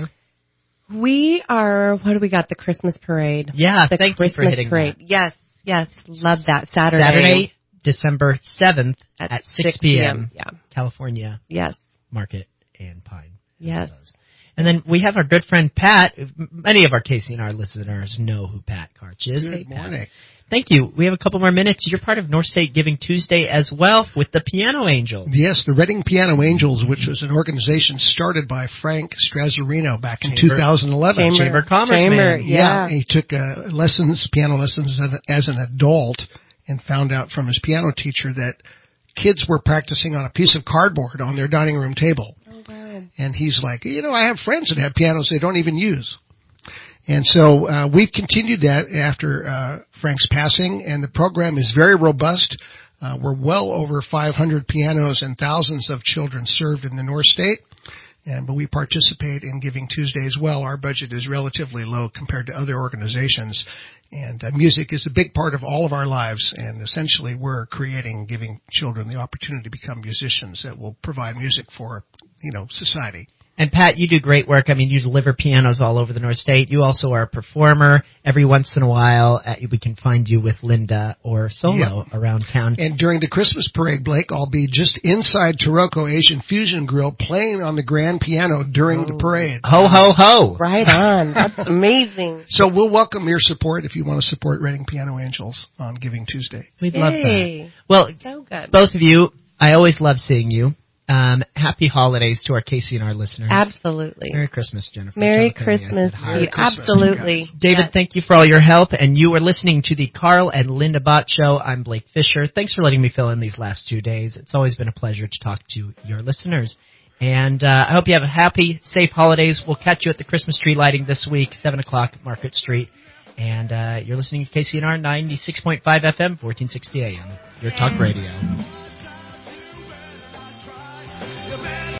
We are, what do we got? The Christmas parade. Yeah, the thank Christmas you for hitting parade. that. Yes, love that. Saturday. December 7th at 6 p.m. Yeah. California. Yes. Market and Pine. Yes. And then we have our good friend Pat. Many of our KCNR listeners know who Pat Karch is. Good morning. Thank you. We have a couple more minutes. You're part of North State Giving Tuesday as well with the Piano Angels. Yes, the Reading Piano Angels, which was an organization started by Frank Strazzarino back in 2011. Chamber of Commerce, man. Yeah. He took piano lessons as an adult and found out from his piano teacher that kids were practicing on a piece of cardboard on their dining room table. Oh, wow. And he's like, I have friends that have pianos they don't even use. And so we've continued that after Frank's passing, and the program is very robust. We're well over 500 pianos and thousands of children served in the North State. But we participate in Giving Tuesday as well. Our budget is relatively low compared to other organizations. And music is a big part of all of our lives. And essentially we're giving children the opportunity to become musicians that will provide music for, society. And Pat, you do great work. I mean, you deliver pianos all over the North State. You also are a performer. Every once in a while, we can find you with Linda or solo around town. And during the Christmas parade, Blake, I'll be just inside Taroko Asian Fusion Grill playing on the grand piano during the parade. Ho, ho, ho. Right on. That's amazing. So we'll welcome your support if you want to support Reading Piano Angels on Giving Tuesday. We'd love that. Yay. Well, So good. both of you, I always love seeing you. Happy holidays to our KCNR listeners. Absolutely. Merry Christmas, Jennifer. Merry Tell Kenny Christmas I said to hi. you. Absolutely. David, thank you for all your help. And you are listening to the Carl and Linda Bott Show. I'm Blake Fisher. Thanks for letting me fill in these last 2 days. It's always been a pleasure to talk to your listeners. And I hope you have a happy, safe holidays. We'll catch you at the Christmas tree lighting this week, 7 o'clock at Market Street. And you're listening to KCNR 96.5 FM, 1460 AM, your talk radio.